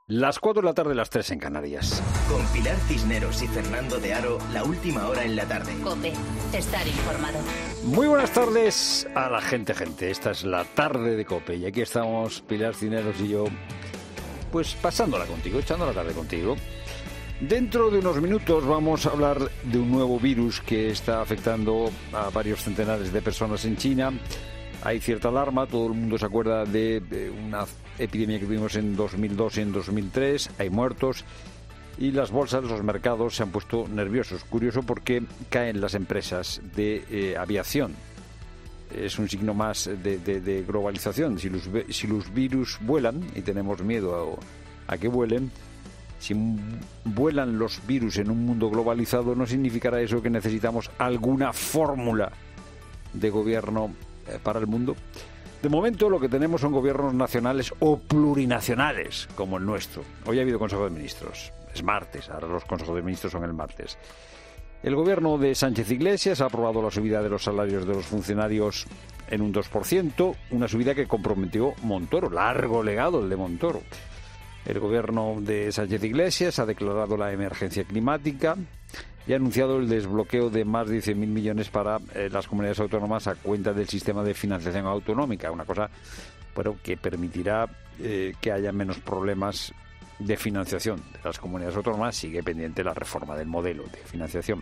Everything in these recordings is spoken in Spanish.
Las 4 de la tarde, las 3 en Canarias. Con Pilar Cisneros y Fernando de Aro, la última hora en la tarde. COPE, estar informado. Muy buenas tardes a la gente. Esta es la tarde de COPE y aquí estamos Pilar Cisneros y yo, pues pasándola contigo, echando la tarde contigo. Dentro de unos minutos vamos a hablar de un nuevo virus que está afectando a varios centenares de personas en China. Hay cierta alarma, todo el mundo se acuerda de una epidemia que tuvimos en 2002 y en 2003, hay muertos y las bolsas, los mercados se han puesto nerviosos. Curioso porque caen las empresas de aviación. Es un signo más de globalización. Si los virus vuelan, y tenemos miedo a que vuelen, si vuelan los virus en un mundo globalizado, no significará eso que necesitamos alguna fórmula de gobierno para el mundo. De momento lo que tenemos son gobiernos nacionales o plurinacionales, como el nuestro. Hoy ha habido Consejo de Ministros. Es martes, ahora los consejos de ministros son el martes. El gobierno de Sánchez Iglesias ha aprobado la subida de los salarios de los funcionarios en un 2%, una subida que comprometió Montoro, largo legado el de Montoro. El gobierno de Sánchez Iglesias ha declarado la emergencia climática y ha anunciado el desbloqueo de más de 100.000 millones para las comunidades autónomas a cuenta del sistema de financiación autonómica, una cosa que permitirá que haya menos problemas de financiación de las comunidades autónomas. Sigue pendiente la reforma del modelo de financiación.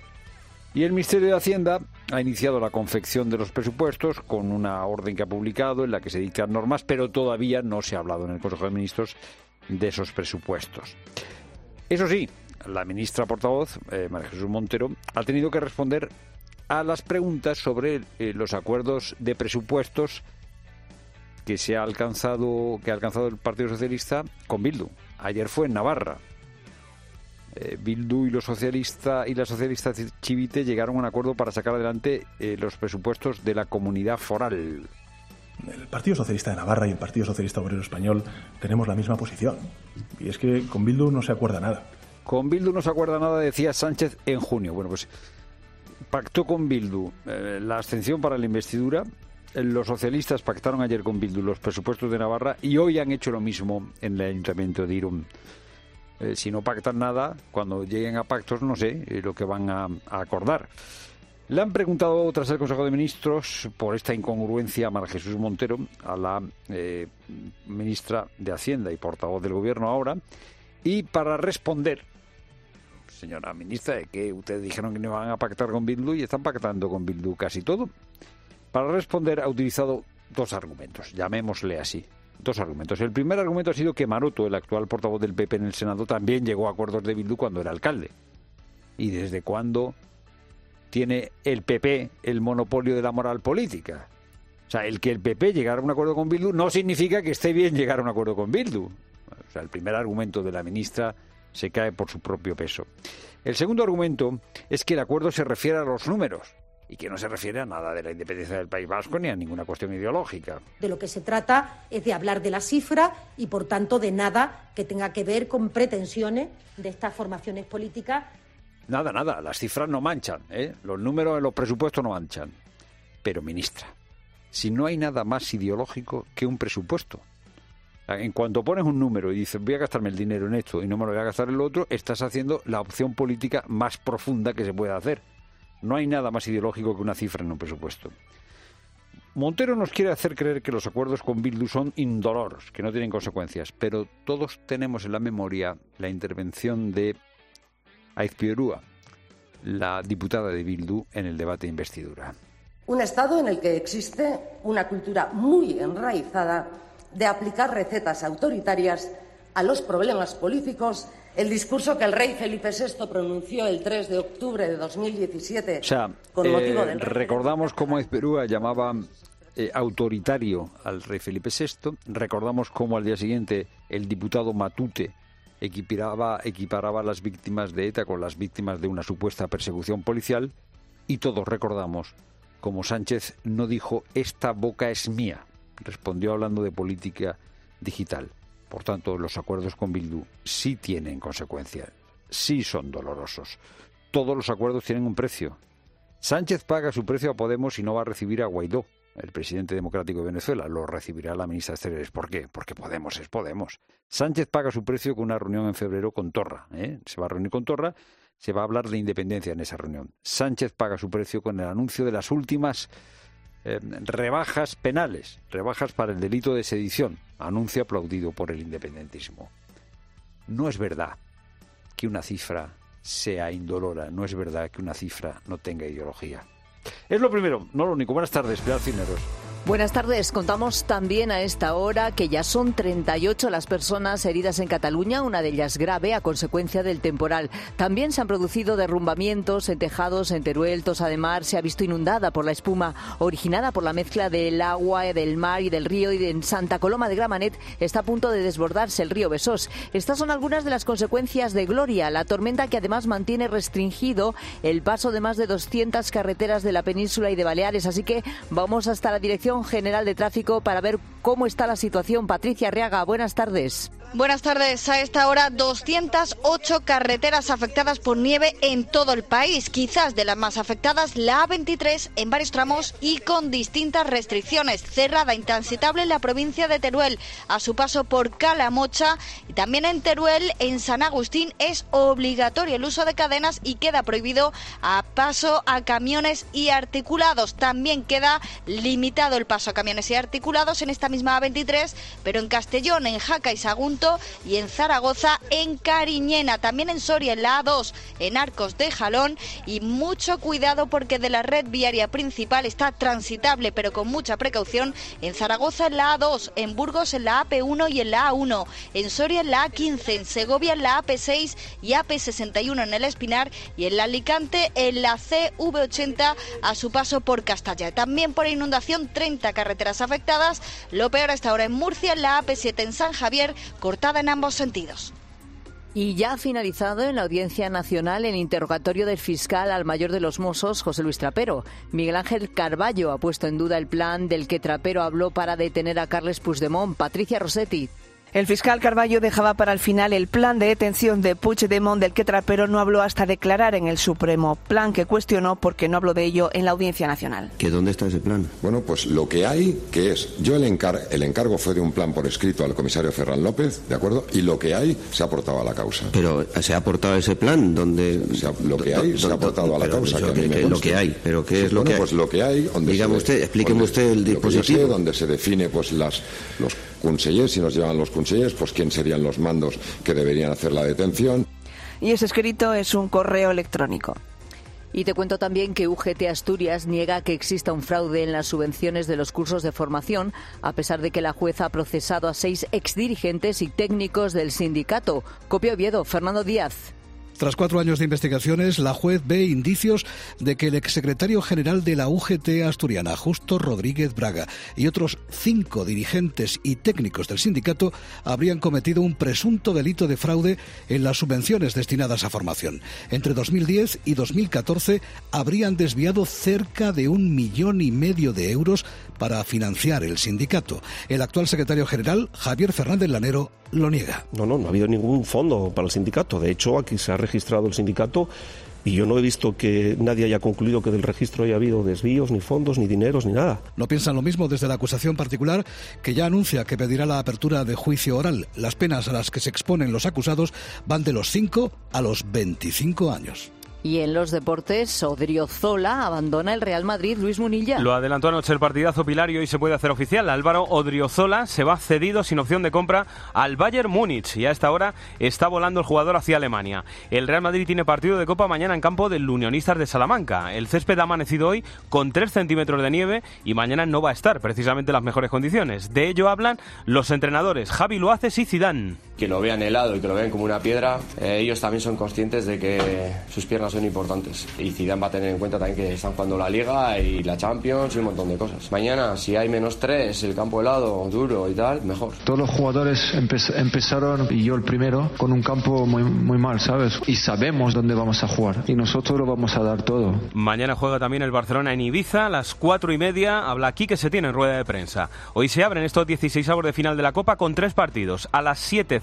Y el Ministerio de Hacienda ha iniciado la confección de los presupuestos con una orden que ha publicado en la que se dictan normas, pero todavía no se ha hablado en el Consejo de Ministros de esos presupuestos. Eso sí, la ministra portavoz, María Jesús Montero, ha tenido que responder a las preguntas sobre los acuerdos de presupuestos que ha alcanzado el Partido Socialista con Bildu. Ayer fue en Navarra. Bildu y la socialista Chivite llegaron a un acuerdo para sacar adelante los presupuestos de la comunidad foral. El Partido Socialista de Navarra y el Partido Socialista Obrero Español tenemos la misma posición. Y es que con Bildu no se acuerda nada. Con Bildu no se acuerda nada, decía Sánchez en junio. Bueno, pues pactó con Bildu la abstención para la investidura. Los socialistas pactaron ayer con Bildu los presupuestos de Navarra y hoy han hecho lo mismo en el Ayuntamiento de Irún. Si no pactan nada, cuando lleguen a pactos no sé lo que van a acordar. Le han preguntado tras el Consejo de Ministros por esta incongruencia a María Jesús Montero, a la ministra de Hacienda y portavoz del Gobierno ahora, y para responder, señora ministra, de que ustedes dijeron que no iban a pactar con Bildu y están pactando con Bildu casi todo. Para responder ha utilizado dos argumentos, llamémosle así, dos argumentos. El primer argumento ha sido que Maroto, el actual portavoz del PP en el Senado, también llegó a acuerdos de Bildu cuando era alcalde. ¿Y desde cuándo tiene el PP el monopolio de la moral política? O sea, el que el PP llegara a un acuerdo con Bildu no significa que esté bien llegar a un acuerdo con Bildu. O sea, el primer argumento de la ministra se cae por su propio peso. El segundo argumento es que el acuerdo se refiere a los números y que no se refiere a nada de la independencia del País Vasco ni a ninguna cuestión ideológica. De lo que se trata es de hablar de la cifra y, por tanto, de nada que tenga que ver con pretensiones de estas formaciones políticas. Nada, las cifras no manchan, los números de los presupuestos no manchan. Pero, ministra, si no hay nada más ideológico que un presupuesto. En cuanto pones un número y dices voy a gastarme el dinero en esto y no me lo voy a gastar en lo otro, estás haciendo la opción política más profunda que se puede hacer. No hay nada más ideológico que una cifra en un presupuesto. Montero nos quiere hacer creer que los acuerdos con Bildu son indoloros, que no tienen consecuencias, pero todos tenemos en la memoria la intervención de Aizpurua, la diputada de Bildu, en el debate de investidura. Un Estado en el que existe una cultura muy enraizada de aplicar recetas autoritarias a los problemas políticos. El discurso que el rey Felipe VI pronunció el 3 de octubre de 2017 con motivo del recordamos cómo Aizpurua llamaba autoritario al rey Felipe VI, recordamos cómo al día siguiente el diputado Matute equiparaba a las víctimas de ETA con las víctimas de una supuesta persecución policial, y todos recordamos cómo Sánchez no dijo esta boca es mía, respondió hablando de política digital. Por tanto, los acuerdos con Bildu sí tienen consecuencias, sí son dolorosos. Todos los acuerdos tienen un precio. Sánchez paga su precio a Podemos y no va a recibir a Guaidó. el presidente democrático de Venezuela, lo recibirá la ministra de Exteriores. ¿Por qué? Porque Podemos es Podemos. Sánchez paga su precio con una reunión en febrero con Torra. Se va a reunir con Torra, se va a hablar de independencia en esa reunión. Sánchez paga su precio con el anuncio de las últimas rebajas penales, rebajas para el delito de sedición, anuncio aplaudido por el independentismo. No es verdad que una cifra sea indolora, no es verdad que una cifra no tenga ideología. Es lo primero, no lo único. Buenas tardes, Pilar Cisneros. Buenas tardes. Contamos también a esta hora que ya son 38 las personas heridas en Cataluña, una de ellas grave a consecuencia del temporal. También se han producido derrumbamientos en tejados en Teruel. Tossa de Mar se ha visto inundada por la espuma originada por la mezcla del agua, del mar y del río, y en Santa Coloma de Gramenet está a punto de desbordarse el río Besós. Estas son algunas de las consecuencias de Gloria, la tormenta que además mantiene restringido el paso de más de 200 carreteras de la península y de Baleares. Así que vamos hasta la Dirección General de Tráfico para ver cómo está la situación. Patricia Arriaga, buenas tardes. Buenas tardes. A esta hora 208 carreteras afectadas por nieve en todo el país. Quizás de las más afectadas la A23 en varios tramos y con distintas restricciones. Cerrada, intransitable en la provincia de Teruel a su paso por Calamocha, y también en Teruel, en San Agustín, es obligatorio el uso de cadenas y queda prohibido a paso a camiones y articulados. También queda limitado el paso a camiones y articulados en esta misma A23, pero en Castellón, en Jaca y Sagunto, y en Zaragoza, en Cariñena, también en Soria, en la A2, en Arcos de Jalón. Y mucho cuidado porque de la red viaria principal está transitable, pero con mucha precaución, en Zaragoza en la A2, en Burgos en la AP1 y en la A1, en Soria en la A15, en Segovia en la AP6 y AP61 en el Espinar, y en Alicante en la CV80 a su paso por Castalla. También por inundación 30 carreteras afectadas. Lo peor hasta ahora en Murcia, en la AP7 en San Javier, cortada en ambos sentidos. Y ya ha finalizado en la Audiencia Nacional el interrogatorio del fiscal al mayor de los Mossos, José Luis Trapero. Miguel Ángel Carballo ha puesto en duda el plan del que Trapero habló para detener a Carles Puigdemont. Patricia Rossetti. El fiscal Carballo dejaba para el final el plan de detención de Puigdemont, del que Trapero no habló hasta declarar en el Supremo. Plan que cuestionó porque no habló de ello en la Audiencia Nacional. ¿Que dónde está ese plan? Bueno, pues lo que hay, que es, el encargo fue de un plan por escrito al comisario Ferran López, ¿de acuerdo? Y lo que hay se ha aportado a la causa. Pero ¿se ha aportado ese plan? ¿Dónde? Lo que hay se ha aportado a la causa. Lo que hay, pero ¿qué es lo que hay? Pues lo que hay... Dígame usted, explíqueme usted el dispositivo. Donde se define pues los consellers, si nos llevan los consellers, pues quién serían los mandos que deberían hacer la detención. Y ese escrito es un correo electrónico. Y te cuento también que UGT Asturias niega que exista un fraude en las subvenciones de los cursos de formación, a pesar de que la jueza ha procesado a 6 exdirigentes y técnicos del sindicato. Copia Oviedo, Fernando Díaz. Tras 4 años de investigaciones, la juez ve indicios de que el exsecretario general de la UGT asturiana, Justo Rodríguez Braga, y otros 5 dirigentes y técnicos del sindicato habrían cometido un presunto delito de fraude en las subvenciones destinadas a formación. Entre 2010 y 2014 habrían desviado cerca de 1,5 millones de euros para financiar el sindicato. El actual secretario general, Javier Fernández Lanero, lo niega. No ha habido ningún fondo para el sindicato. De hecho, aquí se ha registrado el sindicato y yo no he visto que nadie haya concluido que del registro haya habido desvíos, ni fondos, ni dineros, ni nada. No piensan lo mismo desde la acusación particular, que ya anuncia que pedirá la apertura de juicio oral. Las penas a las que se exponen los acusados van de los 5 a los 25 años. Y en los deportes, Odriozola abandona el Real Madrid. Luis Munilla. Lo adelantó anoche el partidazo Pilar y hoy se puede hacer oficial. Álvaro Odriozola se va cedido sin opción de compra al Bayern Múnich y a esta hora está volando el jugador hacia Alemania. El Real Madrid tiene partido de Copa mañana en campo del Unionistas de Salamanca. El césped ha amanecido hoy con 3 centímetros de nieve y mañana no va a estar precisamente en las mejores condiciones. De ello hablan los entrenadores Javi Luaces y Zidane. Que lo vean helado y que lo vean como una piedra, ellos también son conscientes de que sus piernas son importantes. Y Zidane va a tener en cuenta también que están jugando la Liga y la Champions y un montón de cosas. Mañana, si hay -3, el campo helado, duro y tal, mejor. Todos los jugadores empezaron, y yo el primero, con un campo muy mal, ¿sabes? Y sabemos dónde vamos a jugar. Y nosotros lo vamos a dar todo. Mañana juega también el Barcelona en Ibiza a las 4:30. Habla Quique Setién en rueda de prensa. Hoy se abren estos 16avos de final de la Copa con 3 partidos. A las 7,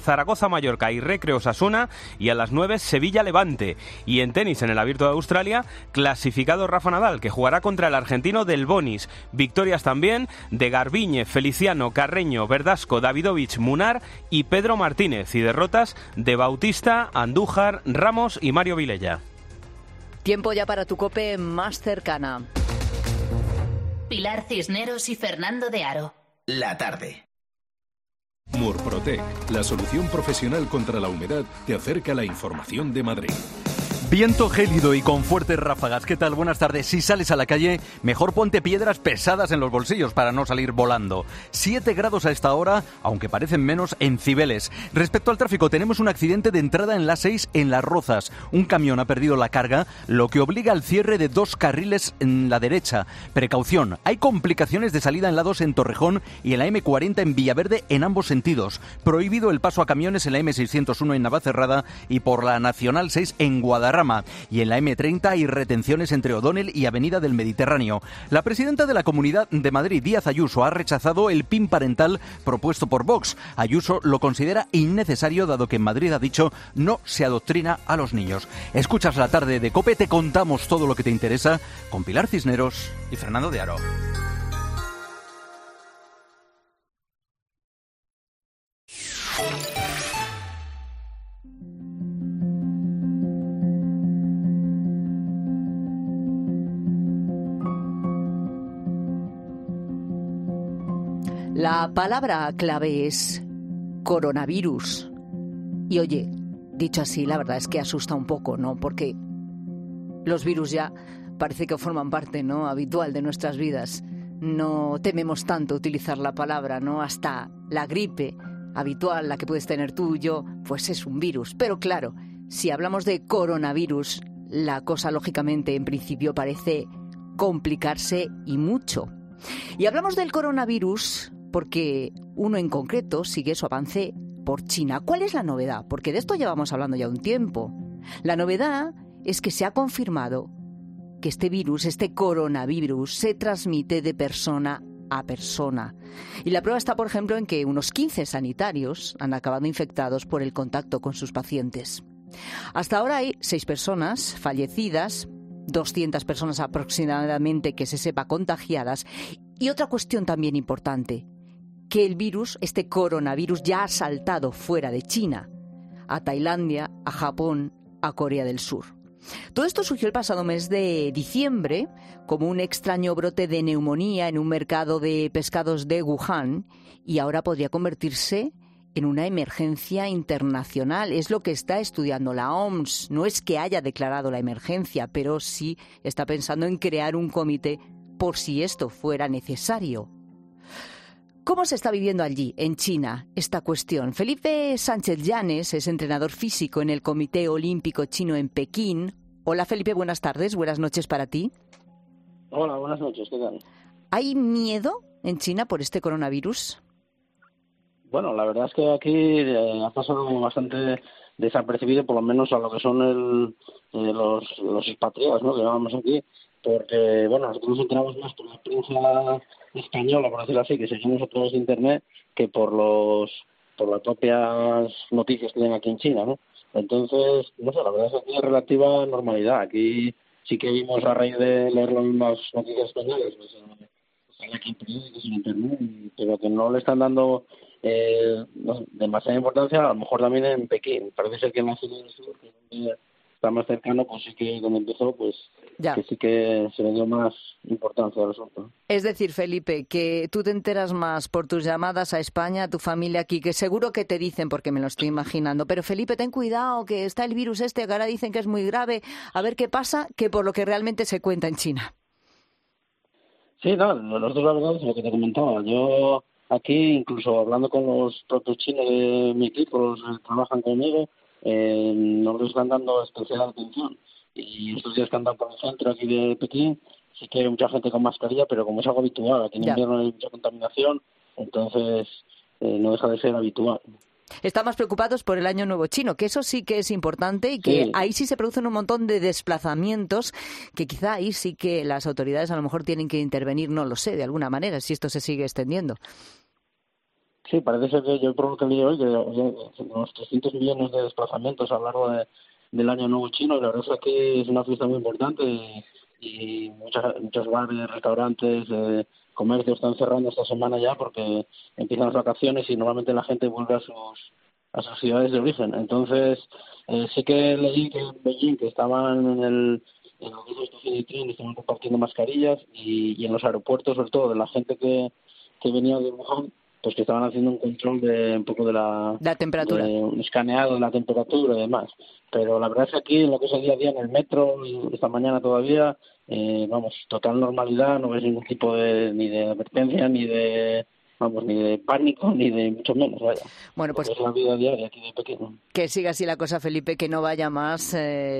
Zaragoza-Mallorca y Recre-Osasuna, y a las 9 Sevilla-Levante. Y en tenis, en el Abierto de Australia, clasificado Rafa Nadal, que jugará contra el argentino Del Bonis. Victorias también de Garbiñe, Feliciano, Carreño, Verdasco, Davidovich, Munar y Pedro Martínez, y derrotas de Bautista, Andújar, Ramos y Mario Vilella. Tiempo ya para tu COPE más cercana. Pilar Cisneros y Fernando de Aro. La tarde. Murprotec, la solución profesional contra la humedad, te acerca la información de Madrid. Viento gélido y con fuertes ráfagas. ¿Qué tal? Buenas tardes. Si sales a la calle, mejor ponte piedras pesadas en los bolsillos para no salir volando. 7 grados a esta hora, aunque parecen menos en Cibeles. Respecto al tráfico, tenemos un accidente de entrada en la 6 en Las Rozas. Un camión ha perdido la carga, lo que obliga al cierre de 2 carriles en la derecha. Precaución, hay complicaciones de salida en la 2 en Torrejón y en la M40 en Villaverde en ambos sentidos. Prohibido el paso a camiones en la M601 en Navacerrada y por la Nacional 6 en Guadarrama. Y en la M30 hay retenciones entre O'Donnell y Avenida del Mediterráneo. La presidenta de la Comunidad de Madrid, Díaz Ayuso, ha rechazado el PIN parental propuesto por Vox. Ayuso lo considera innecesario, dado que en Madrid, ha dicho, no se adoctrina a los niños. Escuchas La Tarde de COPE, te contamos todo lo que te interesa con Pilar Cisneros y Fernando de Aro. La palabra clave es coronavirus. Y oye, dicho así, la verdad es que asusta un poco, ¿no? Porque los virus ya parece que forman parte, ¿no?, habitual de nuestras vidas. No tememos tanto utilizar la palabra, ¿no? Hasta la gripe habitual, la que puedes tener tú y yo, pues es un virus. Pero claro, si hablamos de coronavirus, la cosa lógicamente en principio parece complicarse y mucho. Y hablamos del coronavirus porque uno en concreto sigue su avance por China. ¿Cuál es la novedad? Porque de esto llevamos hablando ya un tiempo. La novedad es que se ha confirmado que este virus, este coronavirus, se transmite de persona a persona. Y la prueba está, por ejemplo, en que unos 15 sanitarios han acabado infectados por el contacto con sus pacientes. Hasta ahora hay 6 personas fallecidas, 200 personas aproximadamente que se sepa contagiadas. Y otra cuestión también importante, que el virus, este coronavirus, ya ha saltado fuera de China, a Tailandia, a Japón, a Corea del Sur. Todo esto surgió el pasado mes de diciembre como un extraño brote de neumonía en un mercado de pescados de Wuhan y ahora podría convertirse en una emergencia internacional. Es lo que está estudiando la OMS. No es que haya declarado la emergencia, pero sí está pensando en crear un comité por si esto fuera necesario. ¿Cómo se está viviendo allí, en China, esta cuestión? Felipe Sánchez Llanes es entrenador físico en el Comité Olímpico Chino en Pekín. Hola Felipe, buenas tardes, buenas noches para ti. Hola, buenas noches, ¿qué tal? ¿Hay miedo en China por este coronavirus? Bueno, la verdad es que aquí ha pasado bastante desapercibido, por lo menos a lo que son los expatriados, ¿no?, que llamamos aquí, porque, bueno, nosotros nos enteramos más por la prensa española, por decirlo así, que seguimos a través de Internet, que por las propias noticias que tienen aquí en China, ¿no? Entonces, no sé, la verdad es que aquí hay relativa normalidad. Aquí sí que vimos, a raíz de leer las mismas noticias españolas, pues aquí en periódicos, en Internet, pero que no le están dando demasiada importancia, a lo mejor también en Pekín. Parece ser que en la zona del sur, que es donde está más cercano, pues sí que donde empezó, pues ya, que sí que se le dio más importancia al asunto. Es decir, Felipe, que tú te enteras más por tus llamadas a España, a tu familia aquí, que seguro que te dicen, porque me lo estoy imaginando, pero Felipe, ten cuidado, que está el virus que ahora dicen que es muy grave, a ver qué pasa, que por lo que realmente se cuenta en China. Sí, no, nosotros la verdad es lo que te comentaba. Yo aquí, incluso hablando con los propios chinos de mi equipo, los que trabajan conmigo, no les están dando especial atención. Y estos días que andan por el centro aquí de Pekín, sí que hay mucha gente con mascarilla, pero como es algo habitual, aquí en invierno hay mucha contaminación, entonces no deja de ser habitual. Están más preocupados por el Año Nuevo Chino, que eso sí que es importante y que ahí sí se producen un montón de desplazamientos, que quizá ahí sí que las autoridades a lo mejor tienen que intervenir, no lo sé, de alguna manera, si esto se sigue extendiendo. Sí, parece ser que yo por lo que leí hoy, que unos 300 millones de desplazamientos a lo largo del año nuevo chino, y la verdad es que es una fiesta muy importante y muchos bares, restaurantes, comercios están cerrando esta semana ya porque empiezan las vacaciones y normalmente la gente vuelve a sus ciudades de origen. Entonces, sí que leí que en Beijing, que estaban en lo que es estación de tren, estaban compartiendo mascarillas y en los aeropuertos, sobre todo de la gente que venía de Wuhan, pues que estaban haciendo un control de un poco de la temperatura, un escaneado de la temperatura y demás. Pero la verdad es que aquí, en lo que es el día a día en el metro, y esta mañana todavía, total normalidad, no ves ningún tipo ni de advertencia, ni de pánico, ni de mucho menos, vaya. Bueno, pues es la vida diaria aquí de Pekín. Que siga así la cosa, Felipe, que no vaya más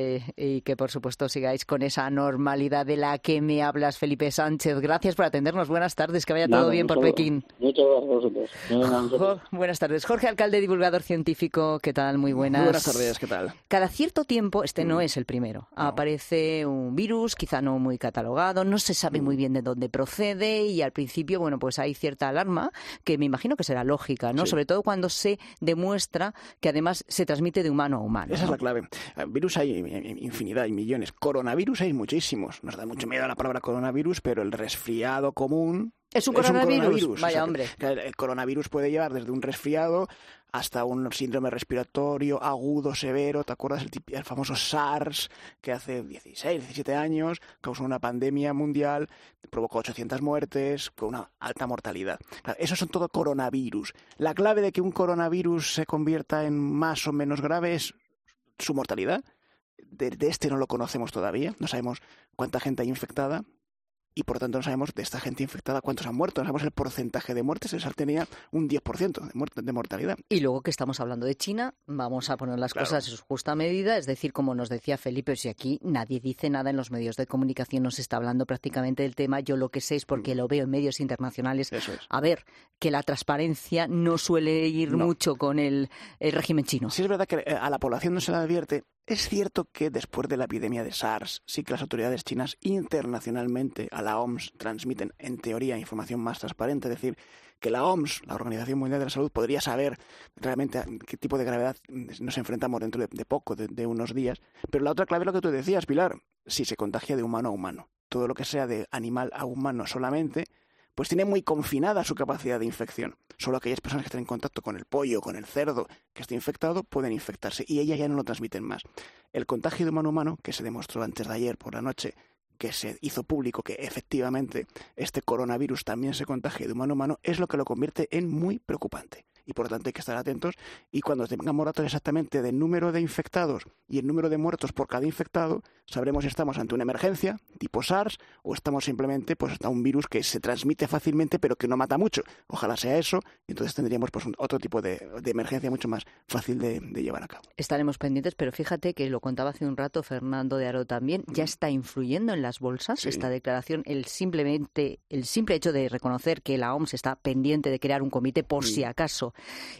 y que, por supuesto, sigáis con esa normalidad de la que me hablas, Felipe Sánchez. Gracias por atendernos. Buenas tardes, que vaya todo bien por Pekín. Muchas gracias a vosotros. Buenas tardes. Jorge Alcalde, divulgador científico. ¿Qué tal? Muy buenas. Buenas tardes, ¿qué tal? Cada cierto tiempo, no es el primero, aparece un virus, quizá no muy catalogado, no se sabe muy bien de dónde procede y al principio, pues hay cierta alarma que me imagino que será lógica, ¿no? Sí. Sobre todo cuando se demuestra que además se transmite de humano a humano. Esa es la clave. Virus hay infinidad, hay millones. Coronavirus hay muchísimos. Nos da mucho miedo la palabra coronavirus, pero el resfriado común... ¿Es un coronavirus? Vaya, hombre. El coronavirus puede llevar desde un resfriado hasta un síndrome respiratorio agudo, severo. ¿Te acuerdas el famoso SARS, que hace 16, 17 años causó una pandemia mundial, provocó 800 muertes, con una alta mortalidad? Claro, esos son todo coronavirus. La clave de que un coronavirus se convierta en más o menos grave es su mortalidad. De este no lo conocemos todavía, no sabemos cuánta gente hay infectada. Y por lo tanto no sabemos de esta gente infectada cuántos han muerto, no sabemos el porcentaje de muertes, esa tenía un 10% de mortalidad. Y luego que estamos hablando de China, vamos a poner las cosas en su justa medida, es decir, como nos decía Felipe, si aquí nadie dice nada en los medios de comunicación, no se está hablando prácticamente del tema, yo lo que sé es porque lo veo en medios internacionales, a ver, que la transparencia no suele ir mucho con el régimen chino. Sí, es verdad que a la población no se la advierte. Es cierto que después de la epidemia de SARS, sí que las autoridades chinas internacionalmente a la OMS transmiten, en teoría, información más transparente. Es decir, que la OMS, la Organización Mundial de la Salud, podría saber realmente a qué tipo de gravedad nos enfrentamos dentro de poco, de unos días. Pero la otra clave es lo que tú decías, Pilar, si se contagia de humano a humano. Todo lo que sea de animal a humano solamente, pues tiene muy confinada su capacidad de infección. Solo aquellas personas que estén en contacto con el pollo, con el cerdo que esté infectado, pueden infectarse y ellas ya no lo transmiten más. El contagio de humano a humano, que se demostró antes de ayer por la noche, que se hizo público que efectivamente este coronavirus también se contagia de humano a humano, es lo que lo convierte en muy preocupante. Y por lo tanto hay que estar atentos y cuando tengamos datos exactamente del número de infectados y el número de muertos por cada infectado, sabremos si estamos ante una emergencia tipo SARS o estamos simplemente ante un virus que se transmite fácilmente pero que no mata mucho. Ojalá sea eso y entonces tendríamos otro tipo de emergencia mucho más fácil de llevar a cabo. Estaremos pendientes, pero fíjate que lo contaba hace un rato Fernando de Aro también, ya está influyendo en las bolsas esta declaración, el simple hecho de reconocer que la OMS está pendiente de crear un comité por si acaso.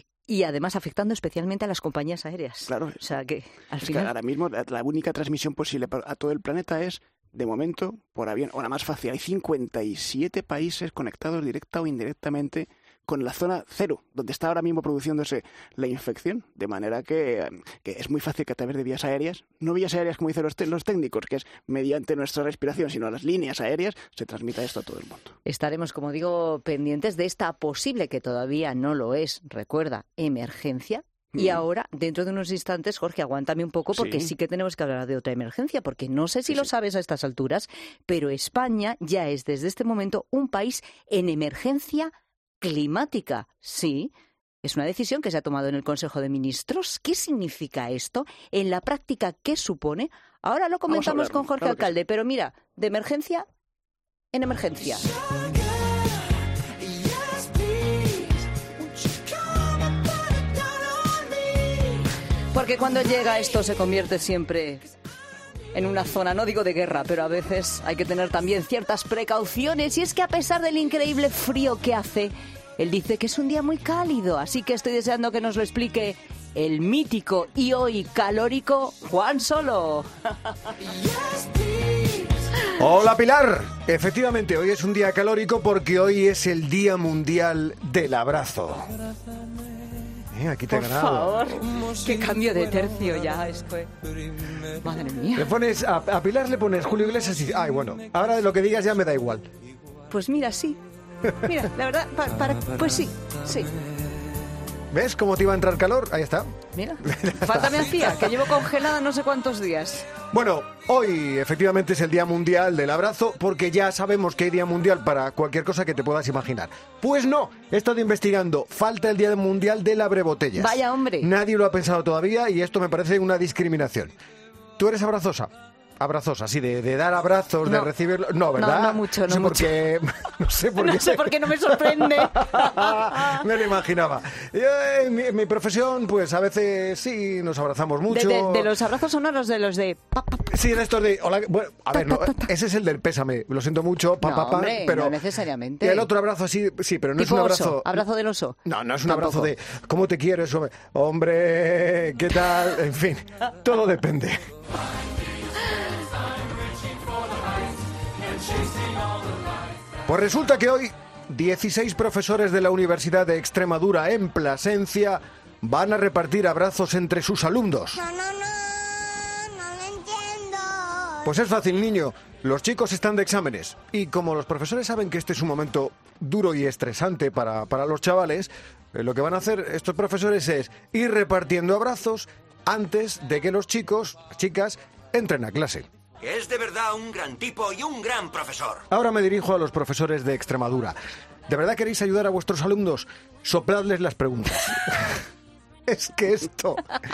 Y además afectando especialmente a las compañías aéreas. Claro. O sea que al final... que ahora mismo la única transmisión posible a todo el planeta es, de momento, por avión. O la más fácil, hay 57 países conectados directa o indirectamente con la zona cero, donde está ahora mismo produciéndose la infección, de manera que es muy fácil que a través de vías aéreas, no vías aéreas como dicen los técnicos, que es mediante nuestra respiración, sino las líneas aéreas, se transmita esto a todo el mundo. Estaremos, como digo, pendientes de esta posible, que todavía no lo es, recuerda, emergencia. Y ahora, dentro de unos instantes, Jorge, aguántame un poco porque sí que tenemos que hablar de otra emergencia, porque no sé si lo sabes a estas alturas, pero España ya es desde este momento un país en emergencia climática. Sí, es una decisión que se ha tomado en el Consejo de Ministros. ¿Qué significa esto? En la práctica, ¿qué supone? Ahora lo comentamos con Jorge Alcalde, pero mira, de emergencia en emergencia. Porque cuando llega esto se convierte siempre en una zona, no digo de guerra, pero a veces hay que tener también ciertas precauciones. Y es que a pesar del increíble frío que hace, él dice que es un día muy cálido. Así que estoy deseando que nos lo explique el mítico y hoy calórico Juan Solo. Hola Pilar, efectivamente hoy es un día calórico porque hoy es el Día Mundial del Abrazo. Aquí te he ganado. Por favor, qué cambio de tercio ya esto. Madre mía. Le pones a Pilar le pones Julio Iglesias y... Ay, bueno, ahora de lo que digas ya me da igual. Pues mira, sí. Mira, la verdad, pues sí. ¿Ves cómo te iba a entrar calor? Ahí está. Mira, falta me hacía, que llevo congelada no sé cuántos días. Bueno, hoy efectivamente es el Día Mundial del Abrazo porque ya sabemos que hay Día Mundial para cualquier cosa que te puedas imaginar. Pues no, he estado investigando, falta el Día Mundial del Abrebotellas. Vaya hombre. Nadie lo ha pensado todavía y esto me parece una discriminación. ¿Tú eres abrazosa? Abrazosa, sí, de dar abrazos, no. De recibirlo. No, ¿verdad? No mucho, no mucho. No sé por qué. No sé por qué no me sorprende. Me lo imaginaba. En mi profesión, pues a veces sí, nos abrazamos mucho. ¿De los abrazos sonoros de los de... Sí, de estos de... Hola, bueno, a ver, no, ese es el del pésame. Lo siento mucho, hombre, pero... no necesariamente. Y el otro abrazo sí, pero no tipo es un abrazo... Oso, abrazo del oso. No es un abrazo de... ¿Cómo te quiero? Eso, hombre, ¿qué tal? En fin, todo depende. Pues resulta que hoy 16 profesores de la Universidad de Extremadura en Plasencia van a repartir abrazos entre sus alumnos. No lo entiendo. Pues es fácil, niño. Los chicos están de exámenes y como los profesores saben que este es un momento duro y estresante para los chavales, lo que van a hacer estos profesores es ir repartiendo abrazos antes de que los chicos, las chicas, entren a clase. Es de verdad un gran tipo y un gran profesor. Ahora me dirijo a los profesores de Extremadura. ¿De verdad queréis ayudar a vuestros alumnos? Sopladles las preguntas. Es que esto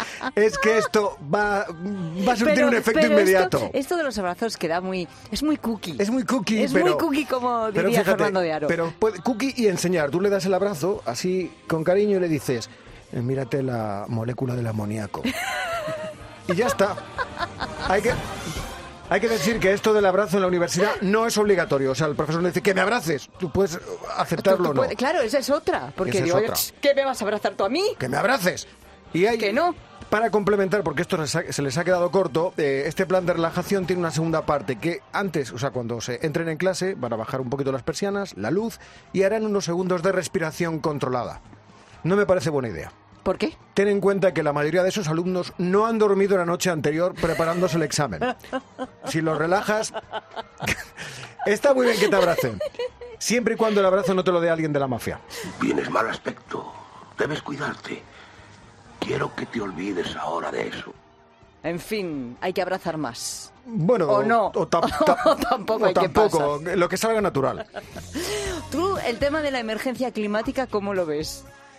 va a surtir un efecto inmediato. Esto de los abrazos queda es muy cookie. Es muy cookie. Es muy cookie, como diría Fernando de Aro. Pero cookie y enseñar. Tú le das el abrazo así con cariño y le dices, mírate la molécula del amoníaco. Y ya está. Hay que decir que esto del abrazo en la universidad no es obligatorio. O sea, el profesor le dice que me abraces. Tú puedes aceptarlo o no. Claro, esa es otra. Porque digo, ¿qué me vas a abrazar tú a mí? ¡Que me abraces! Y hay, que no. Para complementar, porque esto se les ha quedado corto, este plan de relajación tiene una segunda parte que antes, o sea, cuando se entren en clase, van a bajar un poquito las persianas, la luz, y harán unos segundos de respiración controlada. No me parece buena idea. ¿Por qué? Ten en cuenta que la mayoría de esos alumnos no han dormido la noche anterior preparándose el examen. Si los relajas, está muy bien que te abracen. Siempre y cuando el abrazo no te lo dé alguien de la mafia. Tienes mal aspecto. Debes cuidarte. Quiero que te olvides ahora de eso. En fin, hay que abrazar más. Bueno, o no. O tampoco hay que pasar. Lo que salga natural. Tú, el tema de la emergencia climática, ¿cómo lo ves?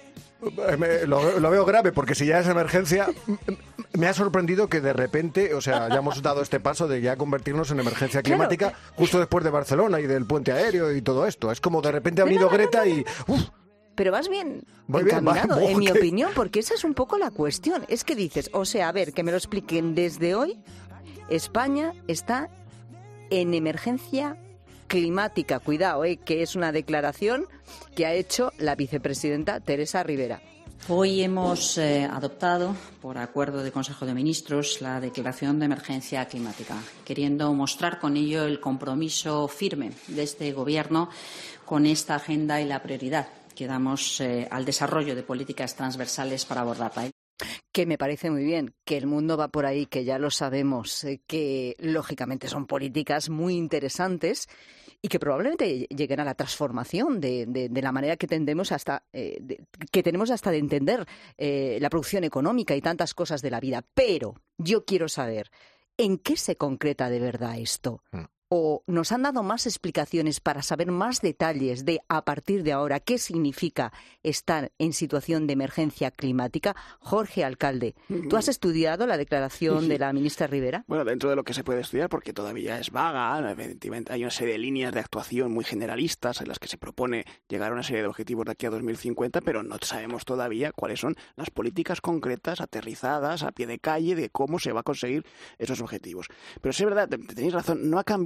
Lo veo grave porque si ya es emergencia, me ha sorprendido que de repente, o sea, hayamos dado este paso de ya convertirnos en emergencia climática justo después de Barcelona y del puente aéreo y todo esto. Es como de repente ha venido Greta y... Pero vas bien encaminado, en mi opinión, porque esa es un poco la cuestión. Es que dices, o sea, a ver, que me lo expliquen desde hoy, España está en emergencia climática. Cuidado, que es una declaración que ha hecho la vicepresidenta Teresa Rivera. Hoy hemos adoptado, por acuerdo de Consejo de Ministros, la declaración de emergencia climática, queriendo mostrar con ello el compromiso firme de este Gobierno con esta agenda y la prioridad que damos al desarrollo de políticas transversales para abordarla. Que me parece muy bien, que el mundo va por ahí, que ya lo sabemos, que lógicamente son políticas muy interesantes y que probablemente lleguen a la transformación de la manera que tenemos que tenemos hasta de entender la producción económica y tantas cosas de la vida. Pero yo quiero saber, ¿en qué se concreta de verdad esto? ¿O nos han dado más explicaciones para saber más detalles de, a partir de ahora, qué significa estar en situación de emergencia climática? Jorge Alcalde, ¿tú has estudiado la declaración de la ministra Rivera? Bueno, dentro de lo que se puede estudiar, porque todavía es vaga, evidentemente hay una serie de líneas de actuación muy generalistas en las que se propone llegar a una serie de objetivos de aquí a 2050, pero no sabemos todavía cuáles son las políticas concretas, aterrizadas, a pie de calle, de cómo se va a conseguir esos objetivos. Pero sí es verdad, tenéis razón, no ha cambiado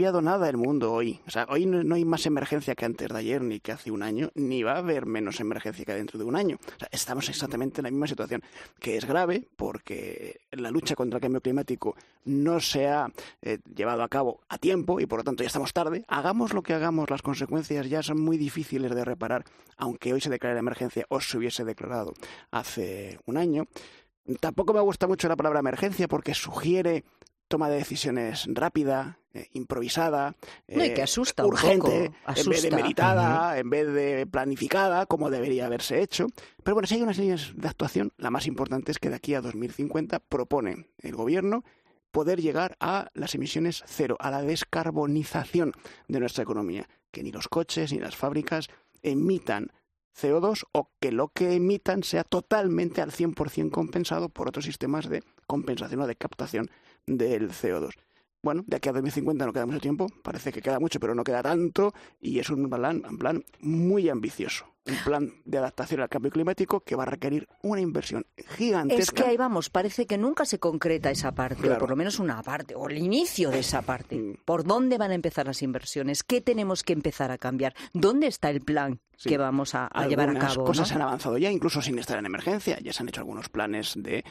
cambiado nada el mundo hoy. O sea, hoy no hay más emergencia que antes de ayer, ni que hace un año, ni va a haber menos emergencia que dentro de un año. O sea, estamos exactamente en la misma situación, que es grave porque la lucha contra el cambio climático no se ha llevado a cabo a tiempo y por lo tanto ya estamos tarde. Hagamos lo que hagamos, las consecuencias ya son muy difíciles de reparar, aunque hoy se declare la emergencia o se hubiese declarado hace un año. Tampoco me gusta mucho la palabra emergencia porque sugiere toma de decisiones rápida, improvisada, no, y que asusta urgente, un poco, asusta. En vez de meditada, en vez de planificada, como debería haberse hecho. Pero bueno, si hay unas líneas de actuación, la más importante es que de aquí a 2050 propone el Gobierno poder llegar a las emisiones cero, a la descarbonización de nuestra economía, que ni los coches ni las fábricas emitan CO2 o que lo que emitan sea totalmente al 100% compensado por otros sistemas de compensación o de captación del CO2. Bueno, de aquí a 2050 no queda mucho tiempo, parece que queda mucho, pero no queda tanto, y es un plan muy ambicioso. Un plan de adaptación al cambio climático que va a requerir una inversión gigantesca. Es que ahí vamos, parece que nunca se concreta esa parte, claro. O por lo menos una parte, o el inicio de esa parte. ¿Por dónde van a empezar las inversiones? ¿Qué tenemos que empezar a cambiar? ¿Dónde está el plan que vamos a llevar a cabo? Algunas cosas ¿no? se han avanzado ya, incluso sin estar en emergencia. Ya se han hecho algunos planes de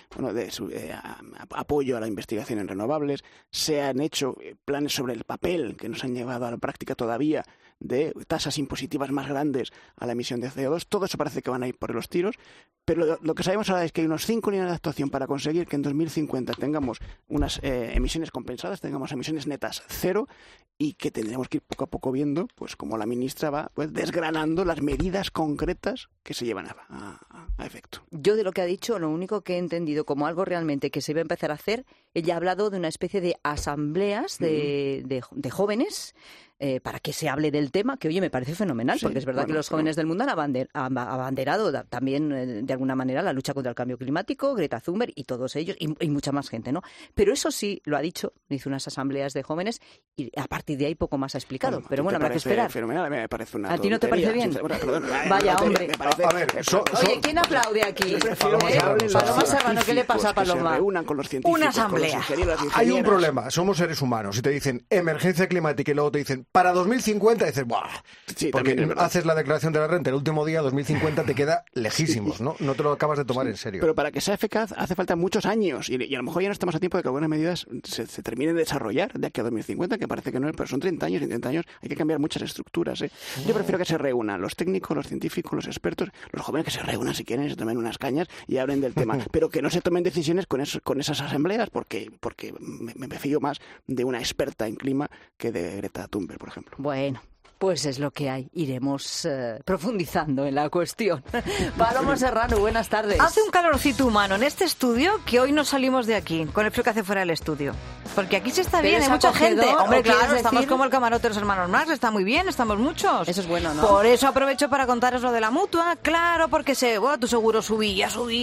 apoyo a la investigación en renovables. Se han hecho planes sobre el papel que nos han llevado a la práctica todavía de tasas impositivas más grandes a la emisión de CO2. Todo eso parece que van a ir por los tiros, pero lo que sabemos ahora es que hay unos 5 líneas de actuación para conseguir que en 2050 tengamos unas emisiones compensadas, tengamos emisiones netas cero, y que tendremos que ir poco a poco viendo, pues como la ministra va desgranando las medidas concretas que se llevan a efecto. Yo de lo que ha dicho, lo único que he entendido como algo realmente que se iba a empezar a hacer, ella ha hablado de una especie de asambleas de jóvenes, para que se hable del tema, que oye, me parece fenomenal, porque es verdad que los jóvenes del mundo han abanderado también de alguna manera la lucha contra el cambio climático, Greta Thunberg y todos ellos, y mucha más gente, ¿no? Pero eso sí, lo ha dicho, hizo unas asambleas de jóvenes y a partir de ahí poco más ha explicado. Pero bueno, habrá que esperar. Fenomenal, a mí me parece una ¿A ti no te parece bien? Vaya, hombre. A ver, oye, ¿quién aplaude aquí? Paloma Serrano, ¿qué le pasa a Paloma? Se reúnan con los científicos, una asamblea. Con los ingenieros. Hay un problema, somos seres humanos y te dicen emergencia climática y luego te dicen para 2050 dices, ¡buah! Sí, porque haces la declaración de la renta el último día, 2050 te queda lejísimos, ¿no? No te lo acabas de tomar en serio. Pero para que sea eficaz hace falta muchos años y a lo mejor ya no estamos a tiempo de que algunas medidas se terminen de desarrollar de aquí a 2050, que parece que no, pero son 30 años y en 30 años hay que cambiar muchas estructuras. Yo prefiero que se reúnan los técnicos, los científicos, los expertos, los jóvenes que se reúnan si quieren, se tomen unas cañas y hablen del tema, pero que no se tomen decisiones con esas asambleas porque me fío más de una experta en clima que de Greta Thunberg, por ejemplo. Bueno. Pues es lo que hay. Iremos profundizando en la cuestión. Paloma Serrano, buenas tardes. Hace un calorcito humano en este estudio que hoy no salimos de aquí, con el frío que hace fuera del estudio. Porque aquí se está bien, hay mucha gente. Hombre, claro, estamos como el camarote de los hermanos Marx, está muy bien, estamos muchos. Eso es bueno, ¿no? Por eso aprovecho para contaros lo de la Mutua, claro, porque tu seguro subía,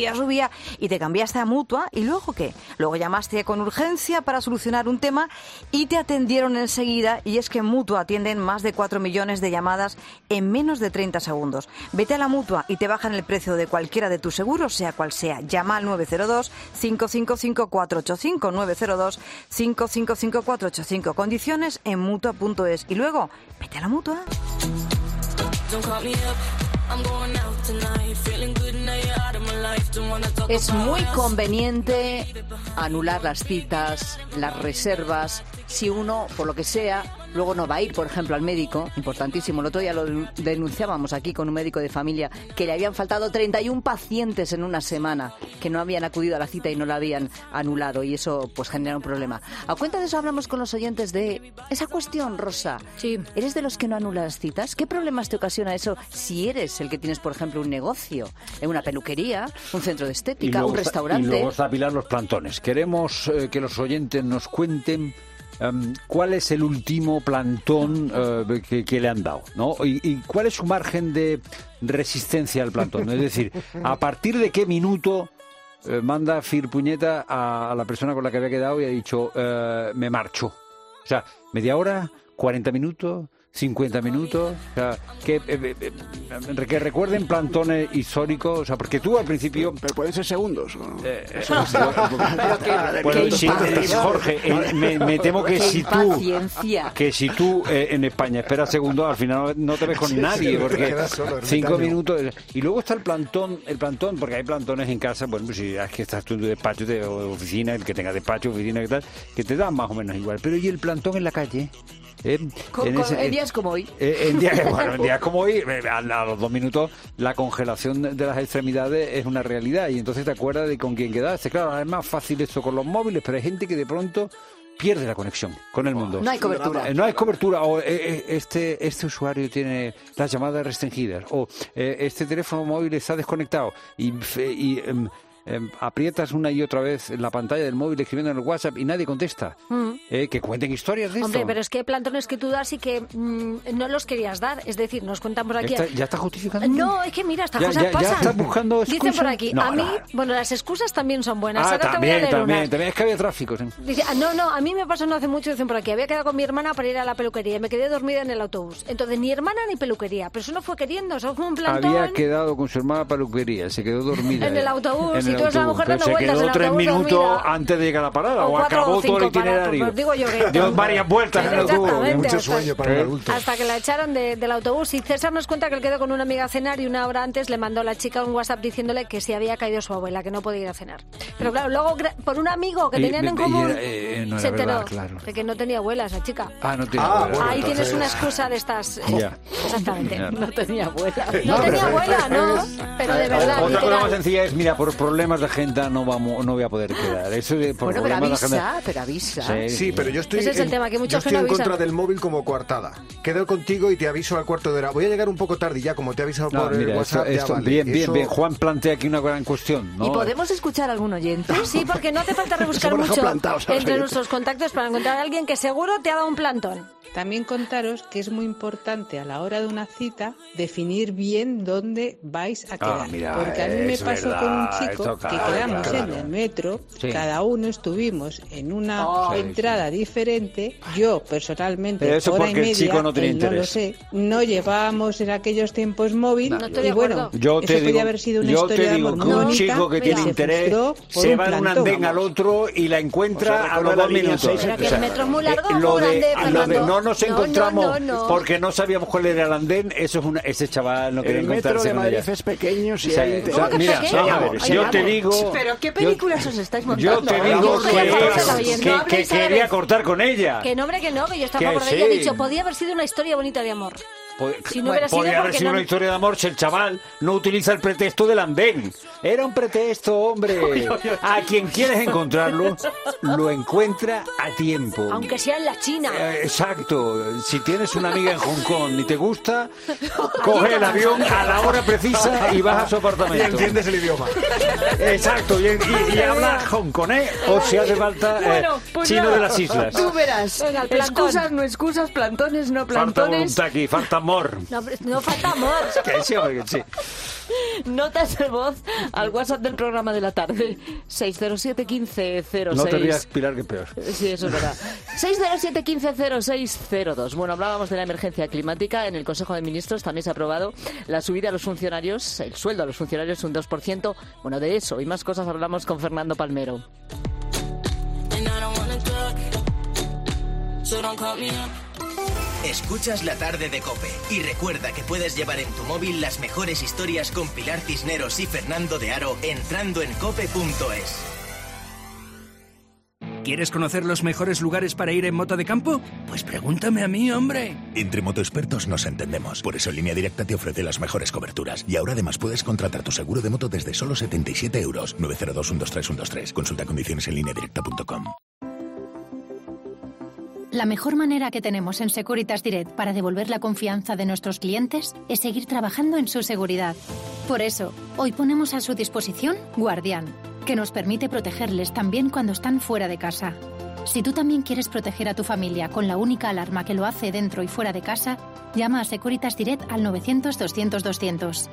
y te cambiaste a Mutua, ¿y luego qué? Luego llamaste con urgencia para solucionar un tema y te atendieron enseguida, y es que en Mutua atienden más de 4 millones de llamadas en menos de 30 segundos. Vete a la Mutua y te bajan el precio de cualquiera de tus seguros, sea cual sea. Llama al 902-555-485, 902-555-485. Condiciones en Mutua.es. Y luego, vete a la Mutua. Es muy conveniente anular las citas, las reservas, si uno, por lo que sea, luego no va a ir, por ejemplo, al médico, importantísimo. El otro día lo denunciábamos aquí con un médico de familia, que le habían faltado 31 pacientes en una semana, que no habían acudido a la cita y no la habían anulado, y eso pues genera un problema. A cuenta de eso hablamos con los oyentes de esa cuestión, Rosa. Sí. ¿Eres de los que no anulan las citas? ¿Qué problemas te ocasiona eso si eres el que tienes, por ejemplo, un negocio, una peluquería, un centro de estética, un restaurante? Y luego está Pilar, los plantones. Queremos que los oyentes nos cuenten ¿cuál es el último plantón que le han dado, ¿no? Y cuál es su margen de resistencia al plantón. Es decir, ¿a partir de qué minuto manda Fir puñeta a la persona con la que había quedado y ha dicho me marcho? O sea, ¿media hora? ¿40 minutos? 50 minutos, o sea, que recuerden plantones históricos, o sea, porque tú al principio... Pero pueden ser segundos. Jorge, me temo que si tú en España esperas segundos, al final no te ves con nadie, porque 5 minutos... Y luego está el plantón, porque hay plantones en casa, bueno, pues si es que estás tú en tu despacho o oficina, el que tenga despacho, oficina y tal, que te dan más o menos igual, pero ¿y el plantón en la calle? En días como hoy. En días como hoy, a los 2 minutos, la congelación de las extremidades es una realidad y entonces te acuerdas de con quién quedaste. Claro, es más fácil esto con los móviles, pero hay gente que de pronto pierde la conexión con el mundo. No hay cobertura. No hay cobertura, o este usuario tiene las llamadas restringidas, o este teléfono móvil está desconectado y aprietas una y otra vez en la pantalla del móvil escribiendo en el WhatsApp y nadie contesta. Que cuenten historias de esto. Hombre, pero es que hay plantones que tú das y que no los querías dar. Es decir, nos contamos aquí... ¿Ya está justificando? No, es que mira, estas cosas pasan. ¿Ya estás buscando excusas? Dicen por aquí, a mí... Bueno, las excusas también son buenas. Ahora también es que había tráfico. ¿Sí? Dice, no, a mí me pasó no hace mucho, dicen por aquí, había quedado con mi hermana para ir a la peluquería y me quedé dormida en el autobús. Entonces, ni hermana ni peluquería, pero eso no fue queriendo, eso fue un plantón... Había quedado con su hermana peluquería, se quedó dormida. En el autobús, y tú eres la mujer dando vueltas en el autobús. Se quedó 3 minutos dormida antes de llegar a la parada, o acabó todo el itinerario. Pues digo yo que... Dio varias vueltas en el autobús. Mucho sueño para un adulto. Hasta que la echaron del autobús. Y César nos cuenta que él quedó con una amiga a cenar y una hora antes le mandó a la chica un WhatsApp diciéndole que se había caído su abuela, que no podía ir a cenar. Pero claro, luego por un amigo que tenían en común se enteró de que no tenía abuela esa chica. No tenía abuela. Bueno, ahí tienes una excusa de estas. Exactamente. No tenía abuela. No tenía abuela, no. Pero de verdad. Otra cosa más sencilla es, mira, por problemas de agenda no voy a poder quedar. Eso por bueno, pero avisa. Sí, pero yo estoy... Ese es el tema, que muchos en contra del móvil como coartada. Quedo contigo y te aviso al cuarto de hora. Voy a llegar un poco tarde y ya, como te he avisado por el WhatsApp, ya vale. Bien. Juan plantea aquí una gran cuestión, ¿no? ¿Y podemos escuchar a algún oyente? Sí, porque no hace falta rebuscar mucho entre nuestros contactos para encontrar a alguien que seguro te ha dado un plantón. También contaros que es muy importante a la hora de una cita definir bien dónde vais a quedar. Porque a mí me pasó con un chico que quedamos en el metro, cada uno estuvimos en una entrada diferente. Yo personalmente, hora y media, no lo sé, no llevábamos en aquellos tiempos móvil y bueno, eso podía haber sido una historia de amor muy bonita. Un chico que tiene interés se va de un andén al otro y la encuentra a los 2 minutos. Pero que el metro es muy largo, nos encontramos porque no sabíamos cuál era el andén. Eso es ese chaval no quería encontrarse. El metro de Madrid es pequeño. Mira, yo te digo... ¿Pero qué películas os estáis montando? Yo te digo que quería cortar con ella. Que no, hombre, que yo estaba por ella. He dicho, podía haber sido una historia bonita de amor. Si no hubiera podría haber sido una historia de amor si el chaval no utiliza el pretexto del andén. Era un pretexto, hombre. A quien quieres encontrarlo, lo encuentra a tiempo. Aunque sea en la China. Exacto. Si tienes una amiga en Hong Kong y te gusta, coge el avión a la hora precisa y vas a su apartamento. Y entiendes el idioma. Exacto. Y habla hongkonés o si hace falta chino de las islas. Tú verás. Excusas, no excusas, plantones, no plantones. Falta amor. No falta amor. Que sí, hombre, que sí. Notas de voz al WhatsApp del programa de la tarde. 607 15 06. No te rías, Pilar, que peor. Sí, eso es verdad. 607 15 0602. Bueno, hablábamos de la emergencia climática. En el Consejo de Ministros también se ha aprobado la subida a los funcionarios, el sueldo a los funcionarios un 2%. Bueno, de eso y más cosas hablamos con Fernando Palmero. Escuchas La Tarde de COPE y recuerda que puedes llevar en tu móvil las mejores historias con Pilar Cisneros y Fernando de Aro entrando en cope.es. ¿Quieres conocer los mejores lugares para ir en moto de campo? Pues pregúntame a mí, hombre. Entre motoexpertos nos entendemos. Por eso Línea Directa te ofrece las mejores coberturas. Y ahora además puedes contratar tu seguro de moto desde solo 77 €. 902 123 123. Consulta condiciones en lineadirecta.com. La mejor manera que tenemos en Securitas Direct para devolver la confianza de nuestros clientes es seguir trabajando en su seguridad. Por eso, hoy ponemos a su disposición Guardián, que nos permite protegerles también cuando están fuera de casa. Si tú también quieres proteger a tu familia con la única alarma que lo hace dentro y fuera de casa, llama a Securitas Direct al 900 200 200.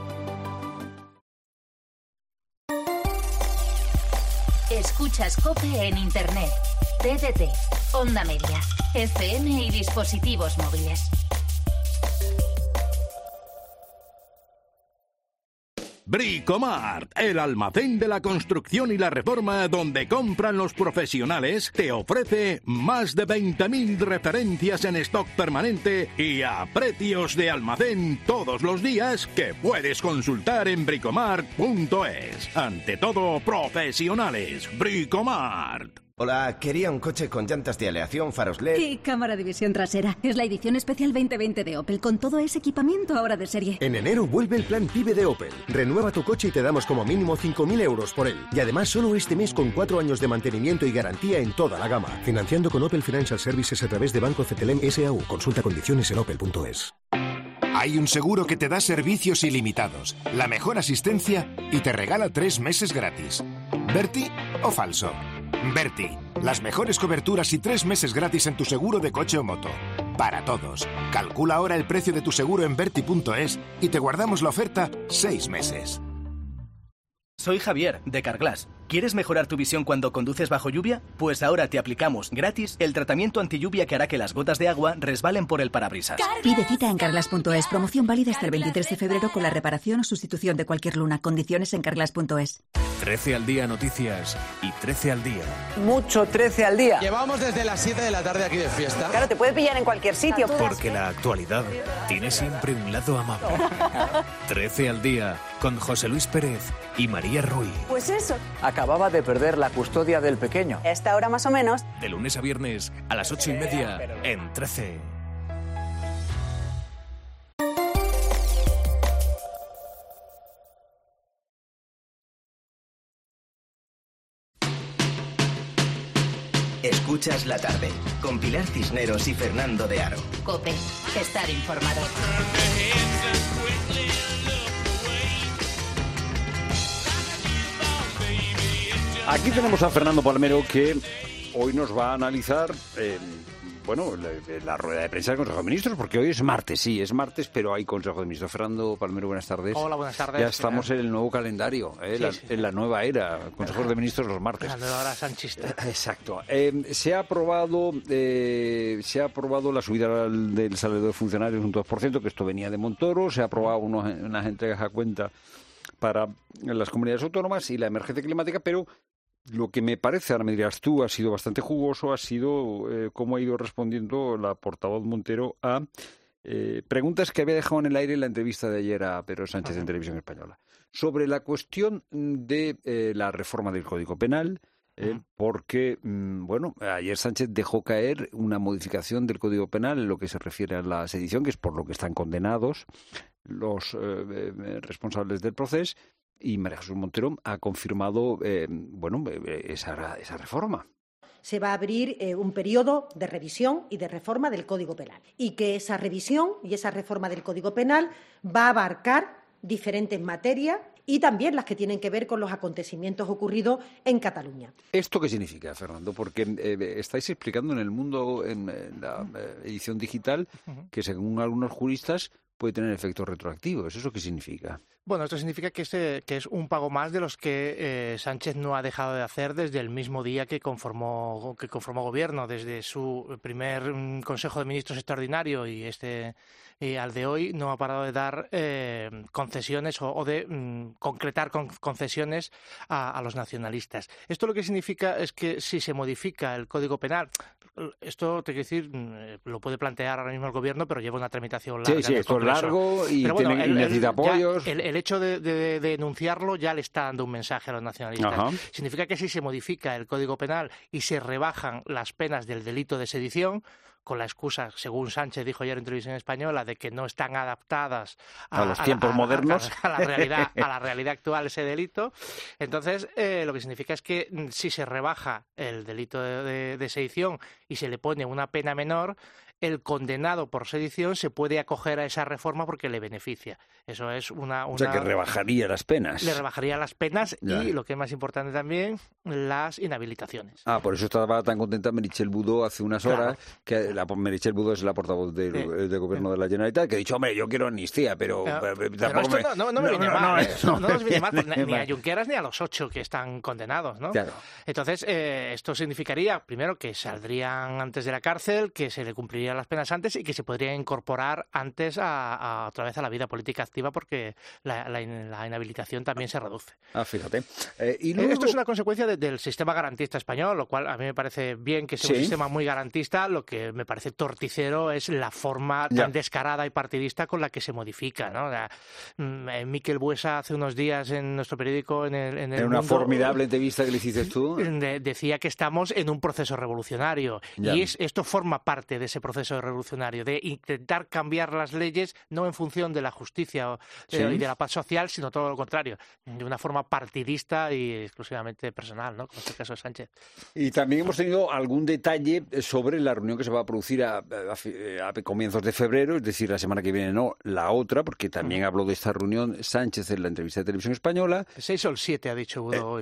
Escuchas COPE en Internet, TDT, Onda Media, FM y dispositivos móviles. Bricomart, el almacén de la construcción y la reforma donde compran los profesionales, te ofrece más de 20.000 referencias en stock permanente y a precios de almacén todos los días que puedes consultar en bricomart.es. Ante todo, profesionales. Bricomart. Hola, quería un coche con llantas de aleación, faros LED... Y cámara de visión trasera. Es la edición especial 2020 de Opel, con todo ese equipamiento ahora de serie. En enero vuelve el plan PIBE de Opel. Renueva tu coche y te damos como mínimo 5.000 euros por él. Y además solo este mes con 4 años de mantenimiento y garantía en toda la gama. Financiando con Opel Financial Services a través de Banco CTLM S.A.U. Consulta condiciones en opel.es. Hay un seguro que te da servicios ilimitados, la mejor asistencia y te regala 3 meses gratis. ¿Berti o falso? Berti, las mejores coberturas y 3 meses gratis en tu seguro de coche o moto. Para todos. Calcula ahora el precio de tu seguro en berti.es y te guardamos la oferta 6 meses. Soy Javier, de Carglass. ¿Quieres mejorar tu visión cuando conduces bajo lluvia? Pues ahora te aplicamos gratis el tratamiento antilluvia que hará que las gotas de agua resbalen por el parabrisas. Pide cita en carglass.es. Promoción válida hasta el 23 de febrero con la reparación o sustitución de cualquier luna. Condiciones en carglass.es. 13 al día noticias y 13 al día. Mucho 13 al día. Llevamos desde las 7 de la tarde aquí de fiesta. Claro, te puede pillar en cualquier sitio. Porque la actualidad tiene siempre un lado amable. 13 al día con José Luis Pérez y María Ruiz. Pues eso. Acababa de perder la custodia del pequeño. Esta hora más o menos. De lunes a viernes a las 8:30 en 13. Escuchas la tarde con Pilar Cisneros y Fernando de Aro. COPE, estar informado. Aquí tenemos a Fernando Palmero que hoy nos va a analizar la rueda de prensa del Consejo de Ministros, porque hoy es martes, sí, es martes, pero hay Consejo de Ministros. Fernando Palmero, buenas tardes. Hola, buenas tardes. Ya estamos en el nuevo calendario, en la nueva era, Consejos de Ministros los martes. La nueva era sanchista. Exacto. Se ha aprobado la subida del salario de funcionarios un 2%, que esto venía de Montoro, se ha aprobado unas entregas a cuenta para las comunidades autónomas y la emergencia climática, pero lo que me parece, ahora me dirás tú, ha sido bastante jugoso, ha sido cómo ha ido respondiendo la portavoz Montero a preguntas que había dejado en el aire en la entrevista de ayer a Pedro Sánchez en Televisión Española, sobre la cuestión de la reforma del Código Penal, porque, ayer Sánchez dejó caer una modificación del Código Penal en lo que se refiere a la sedición, que es por lo que están condenados los responsables del proceso. Y María Jesús Montero ha confirmado esa reforma. Se va a abrir un periodo de revisión y de reforma del Código Penal. Y que esa revisión y esa reforma del Código Penal va a abarcar diferentes materias y también las que tienen que ver con los acontecimientos ocurridos en Cataluña. ¿Esto qué significa, Fernando? Porque estáis explicando en El Mundo, en la edición digital, que según algunos juristas puede tener efectos retroactivos. ¿Eso qué significa? Bueno, esto significa que es un pago más de los que Sánchez no ha dejado de hacer desde el mismo día que conformó gobierno, desde su primer Consejo de Ministros extraordinario y al de hoy no ha parado de dar concesiones o de concretar concesiones a los nacionalistas. Esto lo que significa es que si se modifica el Código Penal, esto te quiero decir, lo puede plantear ahora mismo el gobierno, pero lleva una tramitación larga. Sí, esto es largo y necesita apoyos. El hecho de denunciarlo ya le está dando un mensaje a los nacionalistas. Ajá. Significa que si se modifica el Código Penal y se rebajan las penas del delito de sedición, con la excusa, según Sánchez dijo ayer en Televisión Española, de que no están adaptadas a los tiempos modernos, a la realidad actual ese delito. Entonces, lo que significa es que si se rebaja el delito de sedición y se le pone una pena menor, el condenado por sedición se puede acoger a esa reforma porque le beneficia. Eso es una... O sea, que rebajaría las penas. Le rebajaría las penas y, lo que es más importante también, las inhabilitaciones. Por eso estaba tan contenta Meritxell Budó hace unas horas, que Meritxell Budó es la portavoz del Gobierno de la Generalitat, que ha dicho, hombre, yo quiero amnistía, pero tampoco no me viene mal. No nos viene mal ni a Junqueras ni a los 8 que están condenados, ¿no? Claro. Entonces, esto significaría, primero, que saldrían antes de la cárcel, que se le cumpliría cumplieran las penas antes y que se podrían incorporar antes otra vez a la vida política activa, porque la inhabilitación también se reduce. Fíjate. Esto es una consecuencia del sistema garantista español, lo cual a mí me parece bien que sea un sistema muy garantista. Lo que me parece torticero es la forma tan descarada y partidista con la que se modifica, ¿no? Miquel Buesa hace unos días en nuestro periódico en el una Mundo, formidable entrevista que le hiciste tú, decía que estamos en un proceso revolucionario y esto forma parte de ese proceso revolucionario, de intentar cambiar las leyes no en función de la justicia y de la paz social, sino todo lo contrario, de una forma partidista y exclusivamente personal, ¿no? Como es el caso de Sánchez. Y también hemos tenido algún detalle sobre la reunión que se va a producir a comienzos de febrero, es decir, la semana que viene, no, la otra, porque también habló de esta reunión Sánchez en la entrevista de Televisión Española. El 6 o el 7 ha dicho Udo.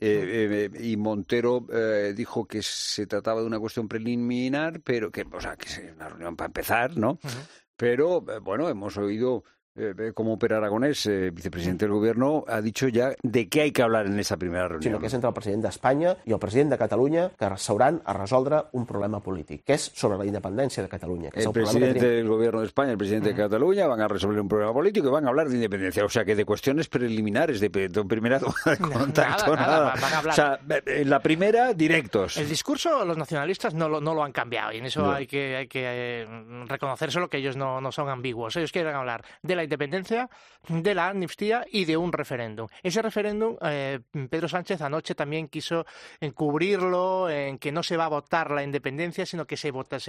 Y Montero dijo que se trataba de una cuestión preliminar, pero que es una reunión para empezar, ¿no? Pero, bueno, hemos oído cómo Pere Aragonès, vicepresidente del Gobierno, ha dicho ja de què hay que hablar en esa primera reunió. Sinó que és entre el president d'Espanya i el president de Catalunya que s'hauran a resoldre un problema polític, que és sobre la independència de Catalunya. Que el presidente del Gobierno de España y el presidente de Cataluña van a resolver un problema político y van a hablar de independencia. O sea, que de cuestiones preliminares, de primera toma de contacto, nada. Van a hablar. O sea, en la primera, directos. El discurso, los nacionalistas no lo han cambiado, y en eso hay que reconocérselo, que ellos no son ambiguos. Ellos quieren hablar de la independencia, de la amnistía y de un referéndum. Ese referéndum, Pedro Sánchez anoche también quiso encubrirlo en que no se va a votar la independencia, sino que se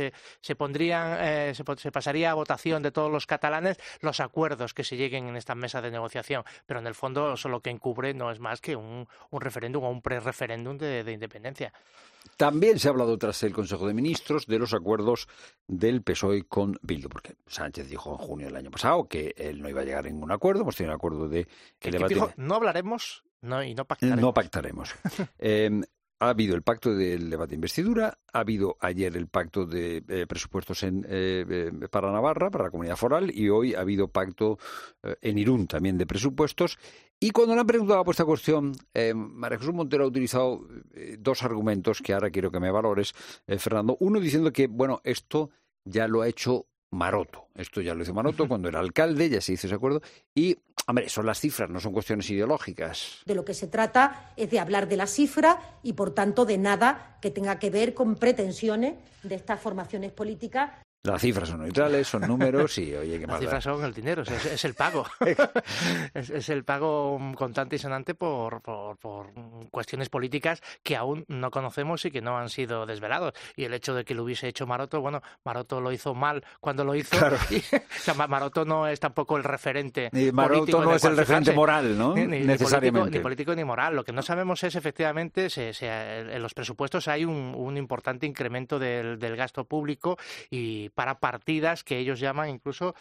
pasaría a votación de todos los catalanes los acuerdos que se lleguen en esta mesa de negociación. Pero en el fondo eso lo que encubre no es más que un referéndum o un pre-referéndum de independencia. También se ha hablado tras el Consejo de Ministros de los acuerdos del PSOE con Bildu, porque Sánchez dijo en junio del año pasado que él no iba a llegar a ningún acuerdo. Hemos tenido un acuerdo de debate. Dijo, no hablaremos y no pactaremos. No pactaremos. Ha habido el pacto del debate de investidura, ha habido ayer el pacto de presupuestos para Navarra, para la comunidad foral, y hoy ha habido pacto en Irún también de presupuestos. Y cuando le han preguntado por esta cuestión, María Jesús Montero ha utilizado dos argumentos que ahora quiero que me valores, Fernando. Uno diciendo que, bueno, esto ya lo ha hecho Maroto. Esto ya lo hizo Maroto cuando era alcalde, ya se hizo ese acuerdo. Y, hombre, son las cifras, no son cuestiones ideológicas. De lo que se trata es de hablar de la cifra y, por tanto, de nada que tenga que ver con pretensiones de estas formaciones políticas. Las cifras son neutrales, son números y, oye, ¿qué más? Las cifras son el dinero, es el pago. es el pago contante y sonante por cuestiones políticas que aún no conocemos y que no han sido desvelados. Y el hecho de que lo hubiese hecho Maroto, bueno, Maroto lo hizo mal cuando lo hizo. Claro. O sea, Maroto no es tampoco el referente político. Maroto no es el referente moral, ¿no? Necesariamente. Ni político ni moral. Lo que no sabemos es, efectivamente, en los presupuestos hay un importante incremento del gasto público y para partidas que ellos llaman incluso,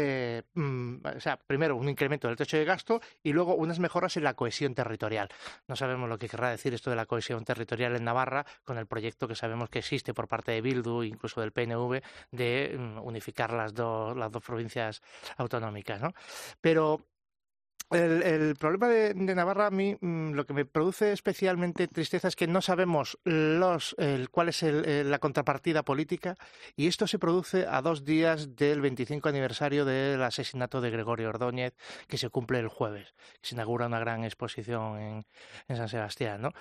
primero un incremento del techo de gasto y luego unas mejoras en la cohesión territorial. No sabemos lo que querrá decir esto de la cohesión territorial en Navarra con el proyecto que sabemos que existe por parte de Bildu, incluso del PNV, de unificar las dos provincias autonómicas, ¿no? Pero el problema de Navarra, a mí lo que me produce especialmente tristeza es que no sabemos cuál es la contrapartida política, y esto se produce a 2 días del 25 aniversario del asesinato de Gregorio Ordóñez, que se cumple el jueves. Se inaugura una gran exposición en San Sebastián, ¿no?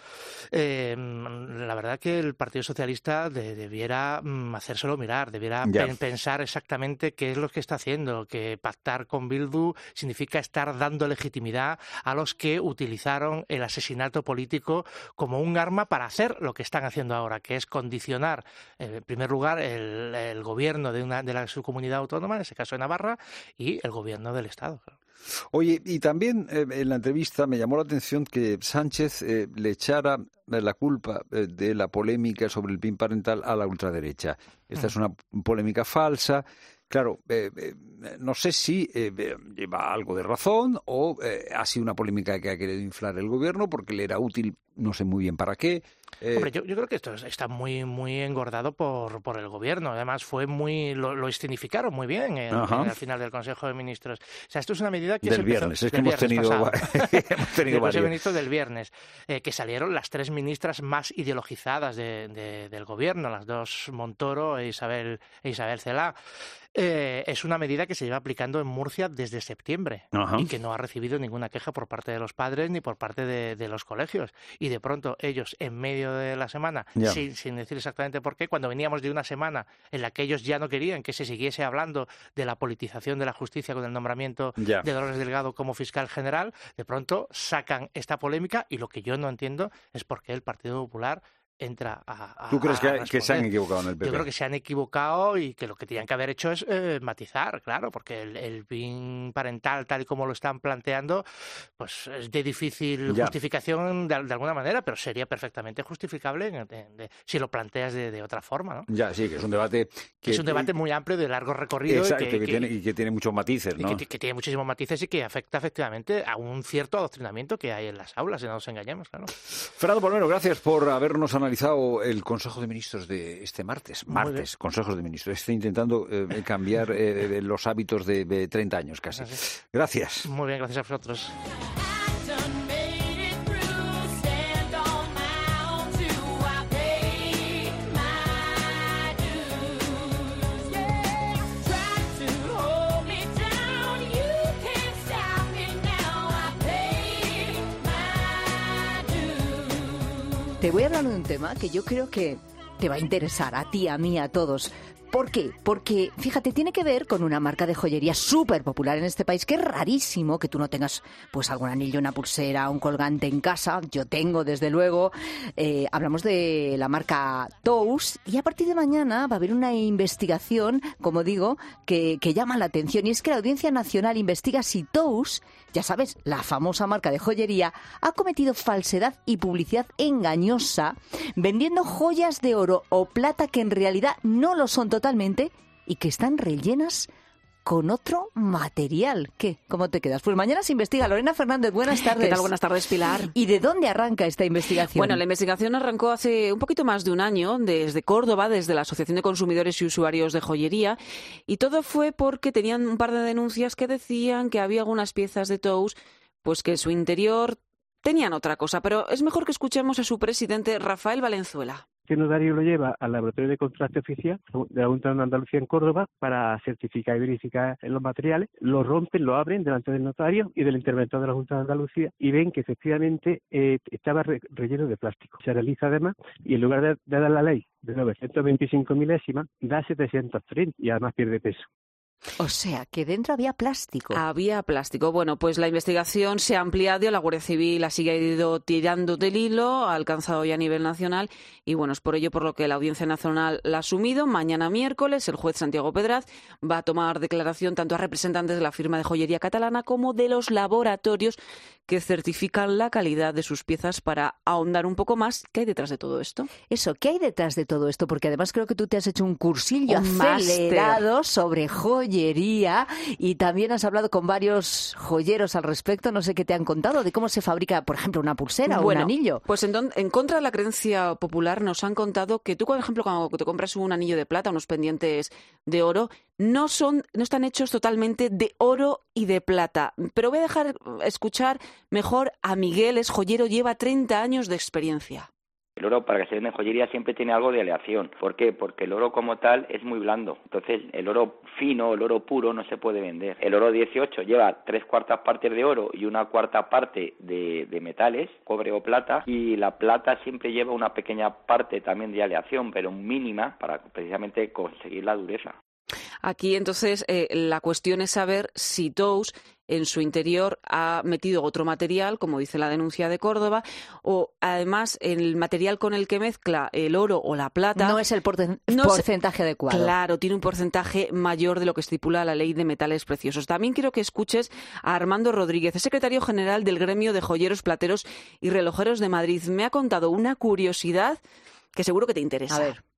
La verdad que el Partido Socialista debiera hacérselo mirar, debiera pensar exactamente qué es lo que está haciendo, que pactar con Bildu significa estar dando legitimidad a los que utilizaron el asesinato político como un arma para hacer lo que están haciendo ahora, que es condicionar, en primer lugar, el gobierno de su comunidad autónoma, en ese caso de Navarra, y el gobierno del Estado. Oye, y también en la entrevista me llamó la atención que Sánchez le echara la culpa de la polémica sobre el PIN parental a la ultraderecha. Esta es una polémica falsa. Claro, no sé si lleva algo de razón o ha sido una polémica que ha querido inflar el gobierno porque le era útil, no sé muy bien para qué. Hombre, yo creo que esto está muy engordado por el gobierno. Además, lo escenificaron muy bien al final del Consejo de Ministros. O sea, esto es una medida que del viernes. Es que hemos tenido varios. Consejo de Ministros del viernes, que salieron las 3 ministras más ideologizadas del gobierno, las 2 Montoro e Isabel Celaá. Es una medida que se lleva aplicando en Murcia desde septiembre y que no ha recibido ninguna queja por parte de los padres ni por parte de los colegios. Y de pronto ellos, en medio de la semana, sin decir exactamente por qué, cuando veníamos de una semana en la que ellos ya no querían que se siguiese hablando de la politización de la justicia con el nombramiento de Dolores Delgado como fiscal general, de pronto sacan esta polémica y lo que yo no entiendo es por qué el Partido Popular entra a ¿Tú crees que se han equivocado en el PP? Yo creo que se han equivocado y que lo que tenían que haber hecho es matizar, claro, porque el PIN parental, tal y como lo están planteando, pues es de difícil justificación de alguna manera, pero sería perfectamente justificable si lo planteas de otra forma, ¿no? Ya, sí, que es un debate... Es un debate muy amplio, de largo recorrido. Exacto, que tiene muchos matices, ¿no? Que tiene muchísimos matices y que afecta efectivamente a un cierto adoctrinamiento que hay en las aulas, si no nos engañemos, claro. Fernando Palmero, gracias por habernos analizado el Consejo de Ministros de este martes, Consejos de Ministros. Estoy intentando cambiar los hábitos de 30 años casi. Gracias. Muy bien, gracias a vosotros. Te voy a hablar de un tema que yo creo que te va a interesar a ti, a mí, a todos. ¿Por qué? Porque, fíjate, tiene que ver con una marca de joyería súper popular en este país, que es rarísimo que tú no tengas pues algún anillo, una pulsera, un colgante en casa. Yo tengo, desde luego. Hablamos de la marca Tous y a partir de mañana va a haber una investigación, como digo, que llama la atención. Y es que la Audiencia Nacional investiga si Tous, ya sabes, la famosa marca de joyería, ha cometido falsedad y publicidad engañosa vendiendo joyas de oro o plata que en realidad no lo son totalmente y que están rellenas con otro material. ¿Qué? ¿Cómo te quedas? Pues mañana se investiga. Lorena Fernández, buenas tardes. ¿Qué tal? Buenas tardes, Pilar. ¿Y de dónde arranca esta investigación? Bueno, la investigación arrancó hace un poquito más de un año desde Córdoba, desde la Asociación de Consumidores y Usuarios de Joyería, y todo fue porque tenían un par de denuncias que decían que había algunas piezas de Tous pues que en su interior tenían otra cosa. Pero es mejor que escuchemos a su presidente, Rafael Valenzuela. Este notario lo lleva al laboratorio de contraste oficial de la Junta de Andalucía en Córdoba para certificar y verificar los materiales. Lo rompen, lo abren delante del notario y del interventor de la Junta de Andalucía y ven que efectivamente estaba relleno de plástico. Se realiza además y en lugar de dar la ley de 925 milésimas, da 730 y además pierde peso. O sea, que dentro había plástico. Había plástico. Bueno, pues la investigación se ha ampliado, la Guardia Civil ha seguido tirando del hilo, ha alcanzado ya a nivel nacional y bueno, es por ello por lo que la Audiencia Nacional la ha asumido. Mañana miércoles el juez Santiago Pedraz va a tomar declaración tanto a representantes de la firma de joyería catalana como de los laboratorios que certifican la calidad de sus piezas para ahondar un poco más. ¿Qué hay detrás de todo esto? Eso, ¿qué hay detrás de todo esto? Porque además creo que tú te has hecho un cursillo acelerado sobre joyería y también has hablado con varios joyeros al respecto. No sé qué te han contado de cómo se fabrica, por ejemplo, una pulsera o un anillo. Pues en contra de la creencia popular nos han contado que tú, por ejemplo, cuando te compras un anillo de plata, unos pendientes de oro, no están hechos totalmente de oro y de plata. Pero voy a dejar escuchar mejor a Miguel, es joyero, lleva 30 años de experiencia. El oro, para que se venda en joyería, siempre tiene algo de aleación. ¿Por qué? Porque el oro como tal es muy blando. Entonces, el oro fino, el oro puro, no se puede vender. El oro 18 lleva 3/4 partes de oro y 1/4 parte de metales, cobre o plata, y la plata siempre lleva una pequeña parte también de aleación, pero mínima, para precisamente conseguir la dureza. Aquí, entonces, la cuestión es saber si Tous en su interior ha metido otro material, como dice la denuncia de Córdoba, o además el material con el que mezcla el oro o la plata no es el porcentaje adecuado. Claro, tiene un porcentaje mayor de lo que estipula la Ley de Metales Preciosos. También quiero que escuches a Armando Rodríguez, es secretario general del Gremio de Joyeros, Plateros y Relojeros de Madrid. Me ha contado una curiosidad que seguro que te interesa. A ver.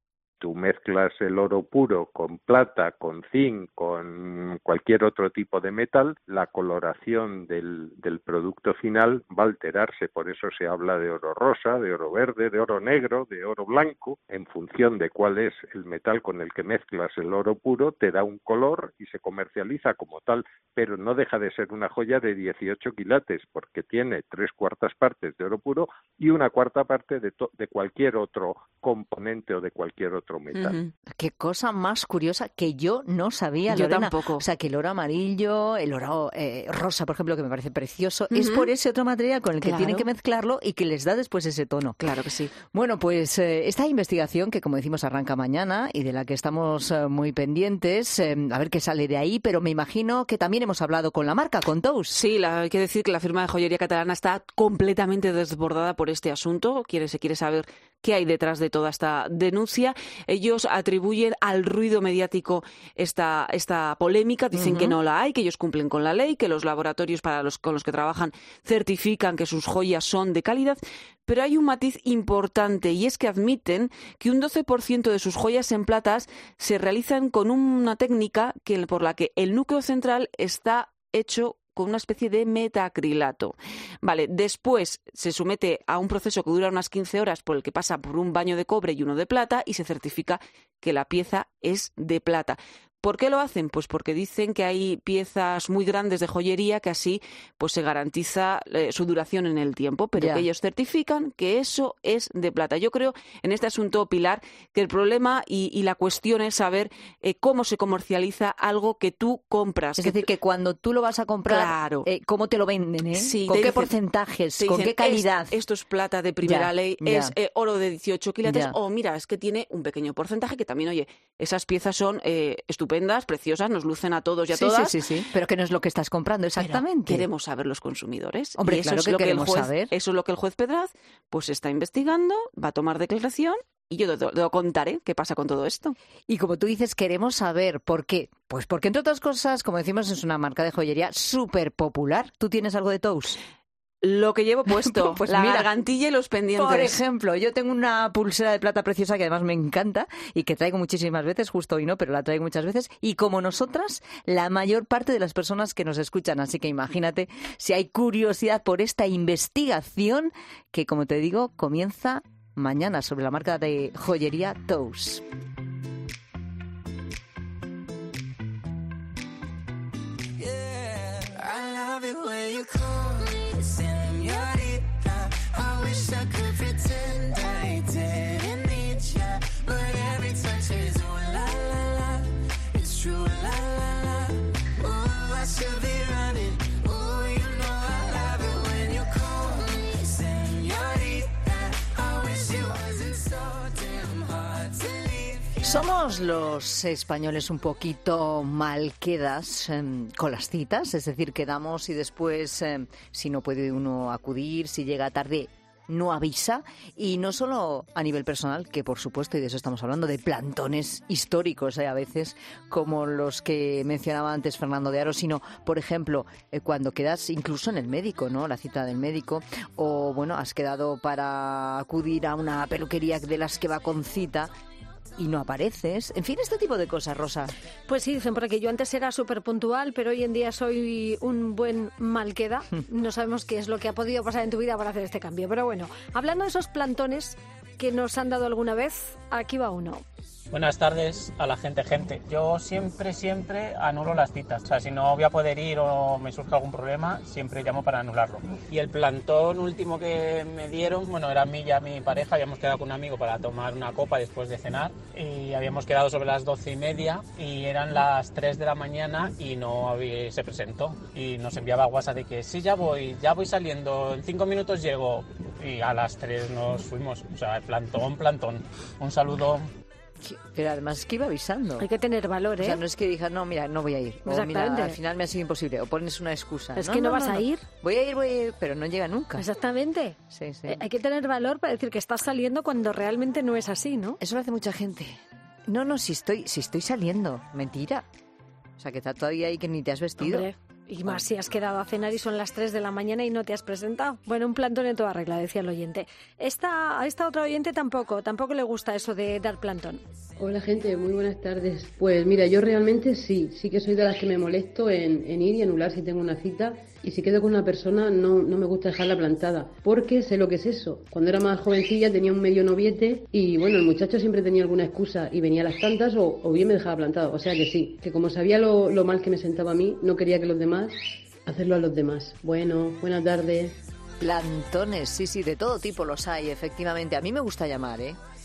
tú mezclas el oro puro con plata, con zinc, con cualquier otro tipo de metal, la coloración del producto final va a alterarse. Por eso se habla de oro rosa, de oro verde, de oro negro, de oro blanco. En función de cuál es el metal con el que mezclas el oro puro, te da un color y se comercializa como tal, pero no deja de ser una joya de 18 quilates, porque tiene 3/4 partes de oro puro y 1/4 parte de cualquier otro componente o de cualquier otro metal. Qué cosa más curiosa que yo no sabía, Lorena. Yo tampoco. O sea, que el oro amarillo, el oro rosa, por ejemplo, que me parece precioso, es por ese otro material con el que tienen que mezclarlo y que les da después ese tono. Claro que sí. Bueno, pues esta investigación, que como decimos arranca mañana y de la que estamos muy pendientes, a ver qué sale de ahí, pero me imagino que también hemos hablado con la marca, con Tous. Sí, hay que decir que la firma de joyería catalana está completamente desbordada por este asunto. Se quiere saber qué hay detrás de toda esta denuncia. Ellos atribuyen al ruido mediático esta polémica, dicen que no la hay, que ellos cumplen con la ley, que los laboratorios con los que trabajan certifican que sus joyas son de calidad, pero hay un matiz importante y es que admiten que un 12% de sus joyas en platas se realizan con una técnica por la que el núcleo central está hecho con una especie de metacrilato. Vale, después se somete a un proceso que dura unas 15 horas por el que pasa por un baño de cobre y uno de plata y se certifica que la pieza es de plata. ¿Por qué lo hacen? Pues porque dicen que hay piezas muy grandes de joyería que así pues se garantiza su duración en el tiempo, pero que ellos certifican que eso es de plata. Yo creo en este asunto, Pilar, que el problema y la cuestión es saber cómo se comercializa algo que tú compras. Es decir, que cuando tú lo vas a comprar, ¿cómo te lo venden? Sí, ¿Con qué porcentajes? ¿Con qué calidad? Esto es plata de primera ley, es oro de 18 quilates, o mira, es que tiene un pequeño porcentaje que también, oye, esas piezas son estupendas, preciosas, nos lucen a todos y a todas. Sí, pero que no es lo que estás comprando exactamente. Pero queremos saber los consumidores. Hombre, y eso claro es que lo queremos saber. Eso es lo que el juez Pedraz pues está investigando, va a tomar declaración y yo te contaré qué pasa con todo esto. Y como tú dices, queremos saber por qué. Pues porque, entre otras cosas, como decimos, es una marca de joyería súper popular. ¿Tú tienes algo de Tous? Lo que llevo puesto, pues la mira, gargantilla y los pendientes. Por ejemplo, yo tengo una pulsera de plata preciosa que además me encanta y que traigo muchísimas veces, justo hoy no, pero la traigo muchas veces. Y como nosotras, la mayor parte de las personas que nos escuchan. Así que imagínate si hay curiosidad por esta investigación que, como te digo, comienza mañana sobre la marca de joyería Tous. Somos los españoles un poquito malquedas con las citas, es decir, quedamos y después, si no puede uno acudir, si llega tarde, no avisa, y no solo a nivel personal, que por supuesto, y de eso estamos hablando, de plantones históricos, a veces, como los que mencionaba antes Fernando de Aro, sino, por ejemplo, cuando quedas incluso en el médico, ¿no? La cita del médico, o bueno, has quedado para acudir a una peluquería de las que va con cita y no apareces. En fin, este tipo de cosas, Rosa. Pues sí, dicen por aquí, yo antes era súper puntual, pero hoy en día soy un buen malqueda. No sabemos qué es lo que ha podido pasar en tu vida para hacer este cambio. Pero bueno, hablando de esos plantones que nos han dado alguna vez, aquí va uno. Buenas tardes a la gente. Yo siempre anulo las citas. O sea, si no voy a poder ir o me surge algún problema, siempre llamo para anularlo. Y el plantón último que me dieron, bueno, era a mí y a mi pareja. Habíamos quedado con un amigo para tomar una copa después de cenar. Y habíamos quedado sobre las 12:30 y eran las 3 de la mañana y no se presentó. Y nos enviaba WhatsApp de que sí, ya voy saliendo, en 5 minutos llego. Y a las 3 nos fuimos. O sea, plantón. Un saludo. Pero además es que iba avisando. Hay que tener valor, ¿eh? O sea, no es que digas, no, mira, no voy a ir. O mira, al final me ha sido imposible. O pones una excusa. Es que no vas a ir. Voy a ir, pero no llega nunca. Exactamente. Sí. Hay que tener valor para decir que estás saliendo cuando realmente no es así, ¿no? Eso lo hace mucha gente. No, si estoy saliendo. Mentira. O sea, que está todavía ahí que ni te has vestido. Hombre. Y más si has quedado a cenar y son las 3 de la mañana y no te has presentado. Bueno, un plantón en toda regla, decía el oyente. A esta otra oyente tampoco le gusta eso de dar plantón. Hola gente, muy buenas tardes. Pues mira, yo realmente sí que soy de las que me molesto en ir y anular si tengo una cita. Y si quedo con una persona no me gusta dejarla plantada, porque sé lo que es eso. Cuando era más jovencilla tenía un medio noviete y bueno, el muchacho siempre tenía alguna excusa y venía a las tantas o bien me dejaba plantado. O sea que sí, que como sabía lo mal que me sentaba a mí, no quería que los demás, hacerlo a los demás. Bueno, buenas tardes. Plantones, sí, de todo tipo los hay, efectivamente. A mí me gusta llamar,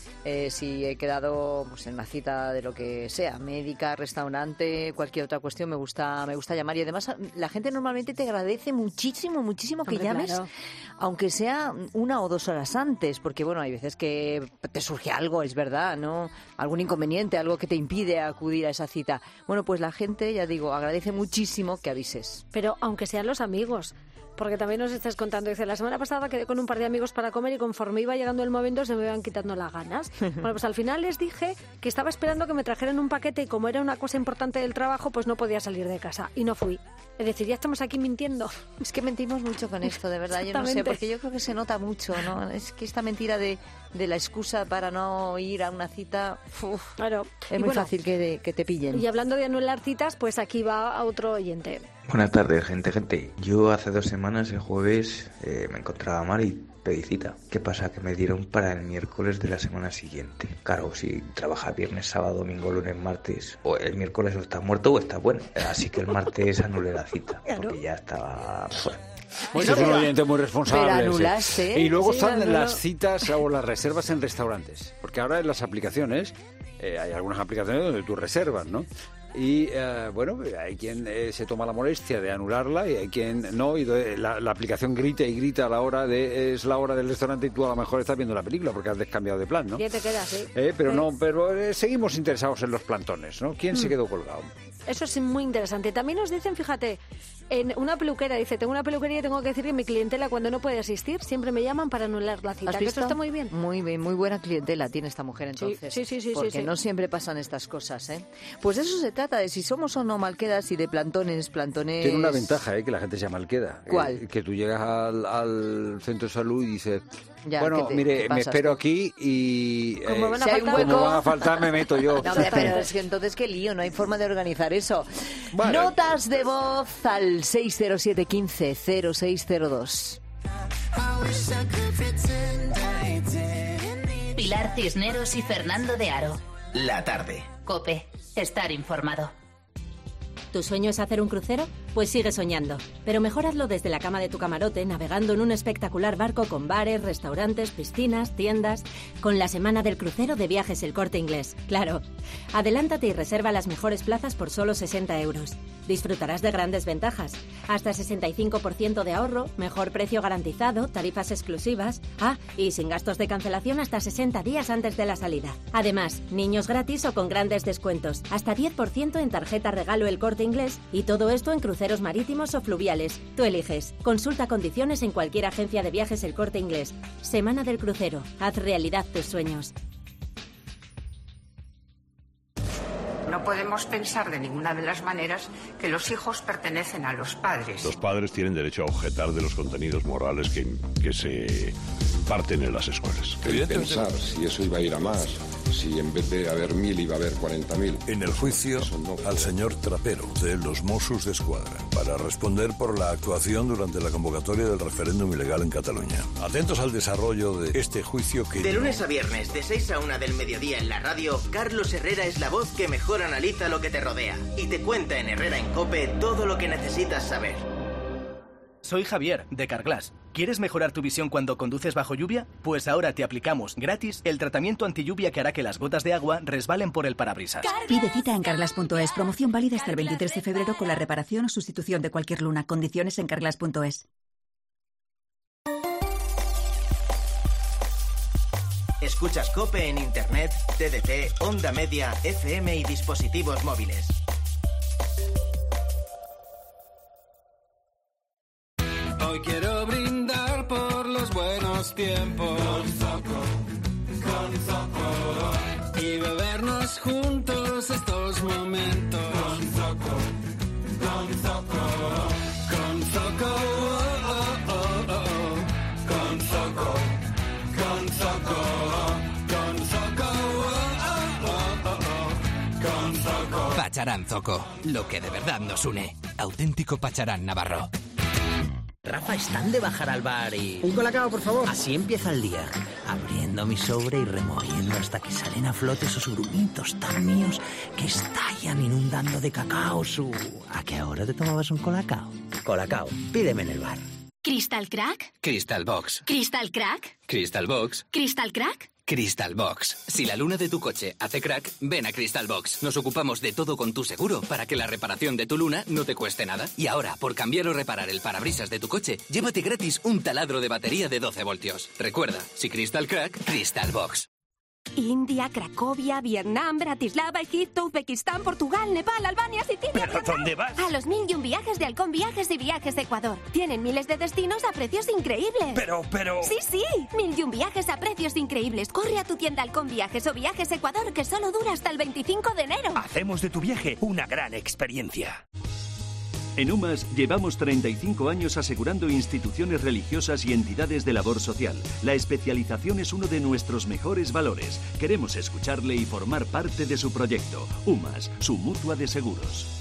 si he quedado pues, en una cita de lo que sea, médica, restaurante, cualquier otra cuestión, me gusta llamar. Y además la gente normalmente te agradece muchísimo que llames, claro, aunque sea 1 o 2 horas antes, porque bueno, hay veces que te surge algo, es verdad, ¿no? Algún inconveniente, algo que te impide acudir a esa cita. Bueno, pues la gente, ya digo, agradece muchísimo que avises. Pero aunque sean los amigos, porque también nos estás contando, dice, la semana pasada quedé con un par de amigos para comer y conforme iba llegando el momento se me iban quitando las ganas. Bueno, pues al final les dije que estaba esperando que me trajeran un paquete y como era una cosa importante del trabajo, pues no podía salir de casa y no fui. Es decir, ya estamos aquí mintiendo. Es que mentimos mucho con esto, de verdad, yo no sé, porque yo creo que se nota mucho, ¿no? Es que esta mentira de la excusa para no ir a una cita, claro, es muy fácil que te pillen. Y hablando de anular citas, pues aquí va a otro oyente. Buenas tardes, gente. Yo hace 2 semanas, el jueves, me encontraba mal y pedí cita. ¿Qué pasa? Que me dieron para el miércoles de la semana siguiente. Claro, si trabajas viernes, sábado, domingo, lunes, martes, o el miércoles o está muerto o está bueno. Así que el martes anulé la cita, porque ya estaba fuera. Pues es un oyente muy responsable. Pero anulaste, Y luego están las citas o las reservas en restaurantes. Porque ahora en las aplicaciones, hay algunas aplicaciones donde tú reservas, ¿no? Y bueno, hay quien se toma la molestia de anularla y hay quien no, y la aplicación grita y grita a la hora es la hora del restaurante y tú a lo mejor estás viendo la película porque has descambiado de plan, ¿no? Ya te quedas, sí. Pero seguimos interesados en los plantones, ¿no? ¿Quién se quedó colgado? Eso es muy interesante. También nos dicen, fíjate, en una peluquera, dice, tengo una peluquería y tengo que decir que mi clientela cuando no puede asistir siempre me llaman para anular la cita. ¿Has visto? Eso está muy bien. Muy bien, muy buena clientela tiene esta mujer entonces. Sí. Porque no siempre pasan estas cosas, ¿eh? Pues eso se trata, de si somos o no malquedas y de plantones. Tiene una ventaja, que la gente sea malqueda. ¿Cuál? Que tú llegas al centro de salud y dices, ya, bueno, mire, me espero aquí y como van a faltar me meto yo. No, pero es que entonces qué lío, no hay forma de organizar eso. Bueno. Notas de voz al 607 15 0602. Pilar Cisneros y Fernando de Aro. La tarde. COPE. Estar informado. ¿Tu sueño es hacer un crucero? Pues sigue soñando. Pero mejor hazlo desde la cama de tu camarote, navegando en un espectacular barco con bares, restaurantes, piscinas, tiendas. Con la semana del crucero de Viajes El Corte Inglés. Claro. Adelántate y reserva las mejores plazas por solo 60 euros. Disfrutarás de grandes ventajas. Hasta 65% de ahorro, mejor precio garantizado, tarifas exclusivas. Y sin gastos de cancelación hasta 60 días antes de la salida. Además, niños gratis o con grandes descuentos. Hasta 10% en tarjeta regalo El Corte Inglés y todo esto en cruceros marítimos o fluviales. Tú eliges. Consulta condiciones en cualquier agencia de viajes El Corte Inglés. Semana del crucero. Haz realidad tus sueños. No podemos pensar de ninguna de las maneras que los hijos pertenecen a los padres. Los padres tienen derecho a objetar de los contenidos morales que se imparten en las escuelas. Pensar si eso iba a ir a más, si en vez de haber 1.000 iba a haber 40.000. En el juicio al señor Trapero de los Mossos d'Esquadra para responder por la actuación durante la convocatoria del referéndum ilegal en Cataluña. Atentos al desarrollo de este juicio que... De lunes a viernes, de 6 a 1 del mediodía en la radio, Carlos Herrera es la voz que mejor analiza lo que te rodea y te cuenta en Herrera en COPE todo lo que necesitas saber. Soy Javier, de Carglass. ¿Quieres mejorar tu visión cuando conduces bajo lluvia? Pues ahora te aplicamos gratis el tratamiento antilluvia que hará que las gotas de agua resbalen por el parabrisas. Pide cita en carglass.es. Promoción válida hasta el 23 de febrero con la reparación o sustitución de cualquier luna. Condiciones en carglass.es. Escuchas COPE en Internet, TDT, Onda Media, FM y dispositivos móviles. Hoy quiero brindar por los buenos tiempos con Zoco y bebernos juntos estos momentos con Zoco. Zoco, con Zoco. Pacharán Zoco, lo que de verdad nos une. Auténtico Pacharán navarro. Rafa, están de bajar al bar y... Un colacao, por favor. Así empieza el día, abriendo mi sobre y removiendo hasta que salen a flote esos grumitos tan míos que estallan inundando de cacao su... ¿A qué hora te tomabas un colacao? Colacao, pídeme en el bar. ¿Crystal Crack? Crystal Box. ¿Crystal Crack? Crystal Box. ¿Crystal Crack? Crystal Box. Si la luna de tu coche hace crack, ven a Crystal Box. Nos ocupamos de todo con tu seguro para que la reparación de tu luna no te cueste nada. Y ahora, por cambiar o reparar el parabrisas de tu coche, llévate gratis un taladro de batería de 12 voltios. Recuerda, si Crystal Crack, Crystal Box. India, Cracovia, Vietnam, Bratislava, Egipto, Uzbekistán, Portugal, Nepal, Albania, Sicilia... ¿Pero dónde vas? A los 1001 viajes de Halcón Viajes y Viajes Ecuador. Tienen miles de destinos a precios increíbles. Pero... Sí, 1001 viajes a precios increíbles. Corre a tu tienda Halcón Viajes o Viajes Ecuador, que solo dura hasta el 25 de enero. Hacemos de tu viaje una gran experiencia. En UMAS llevamos 35 años asegurando instituciones religiosas y entidades de labor social. La especialización es uno de nuestros mejores valores. Queremos escucharle y formar parte de su proyecto. UMAS, su mutua de seguros.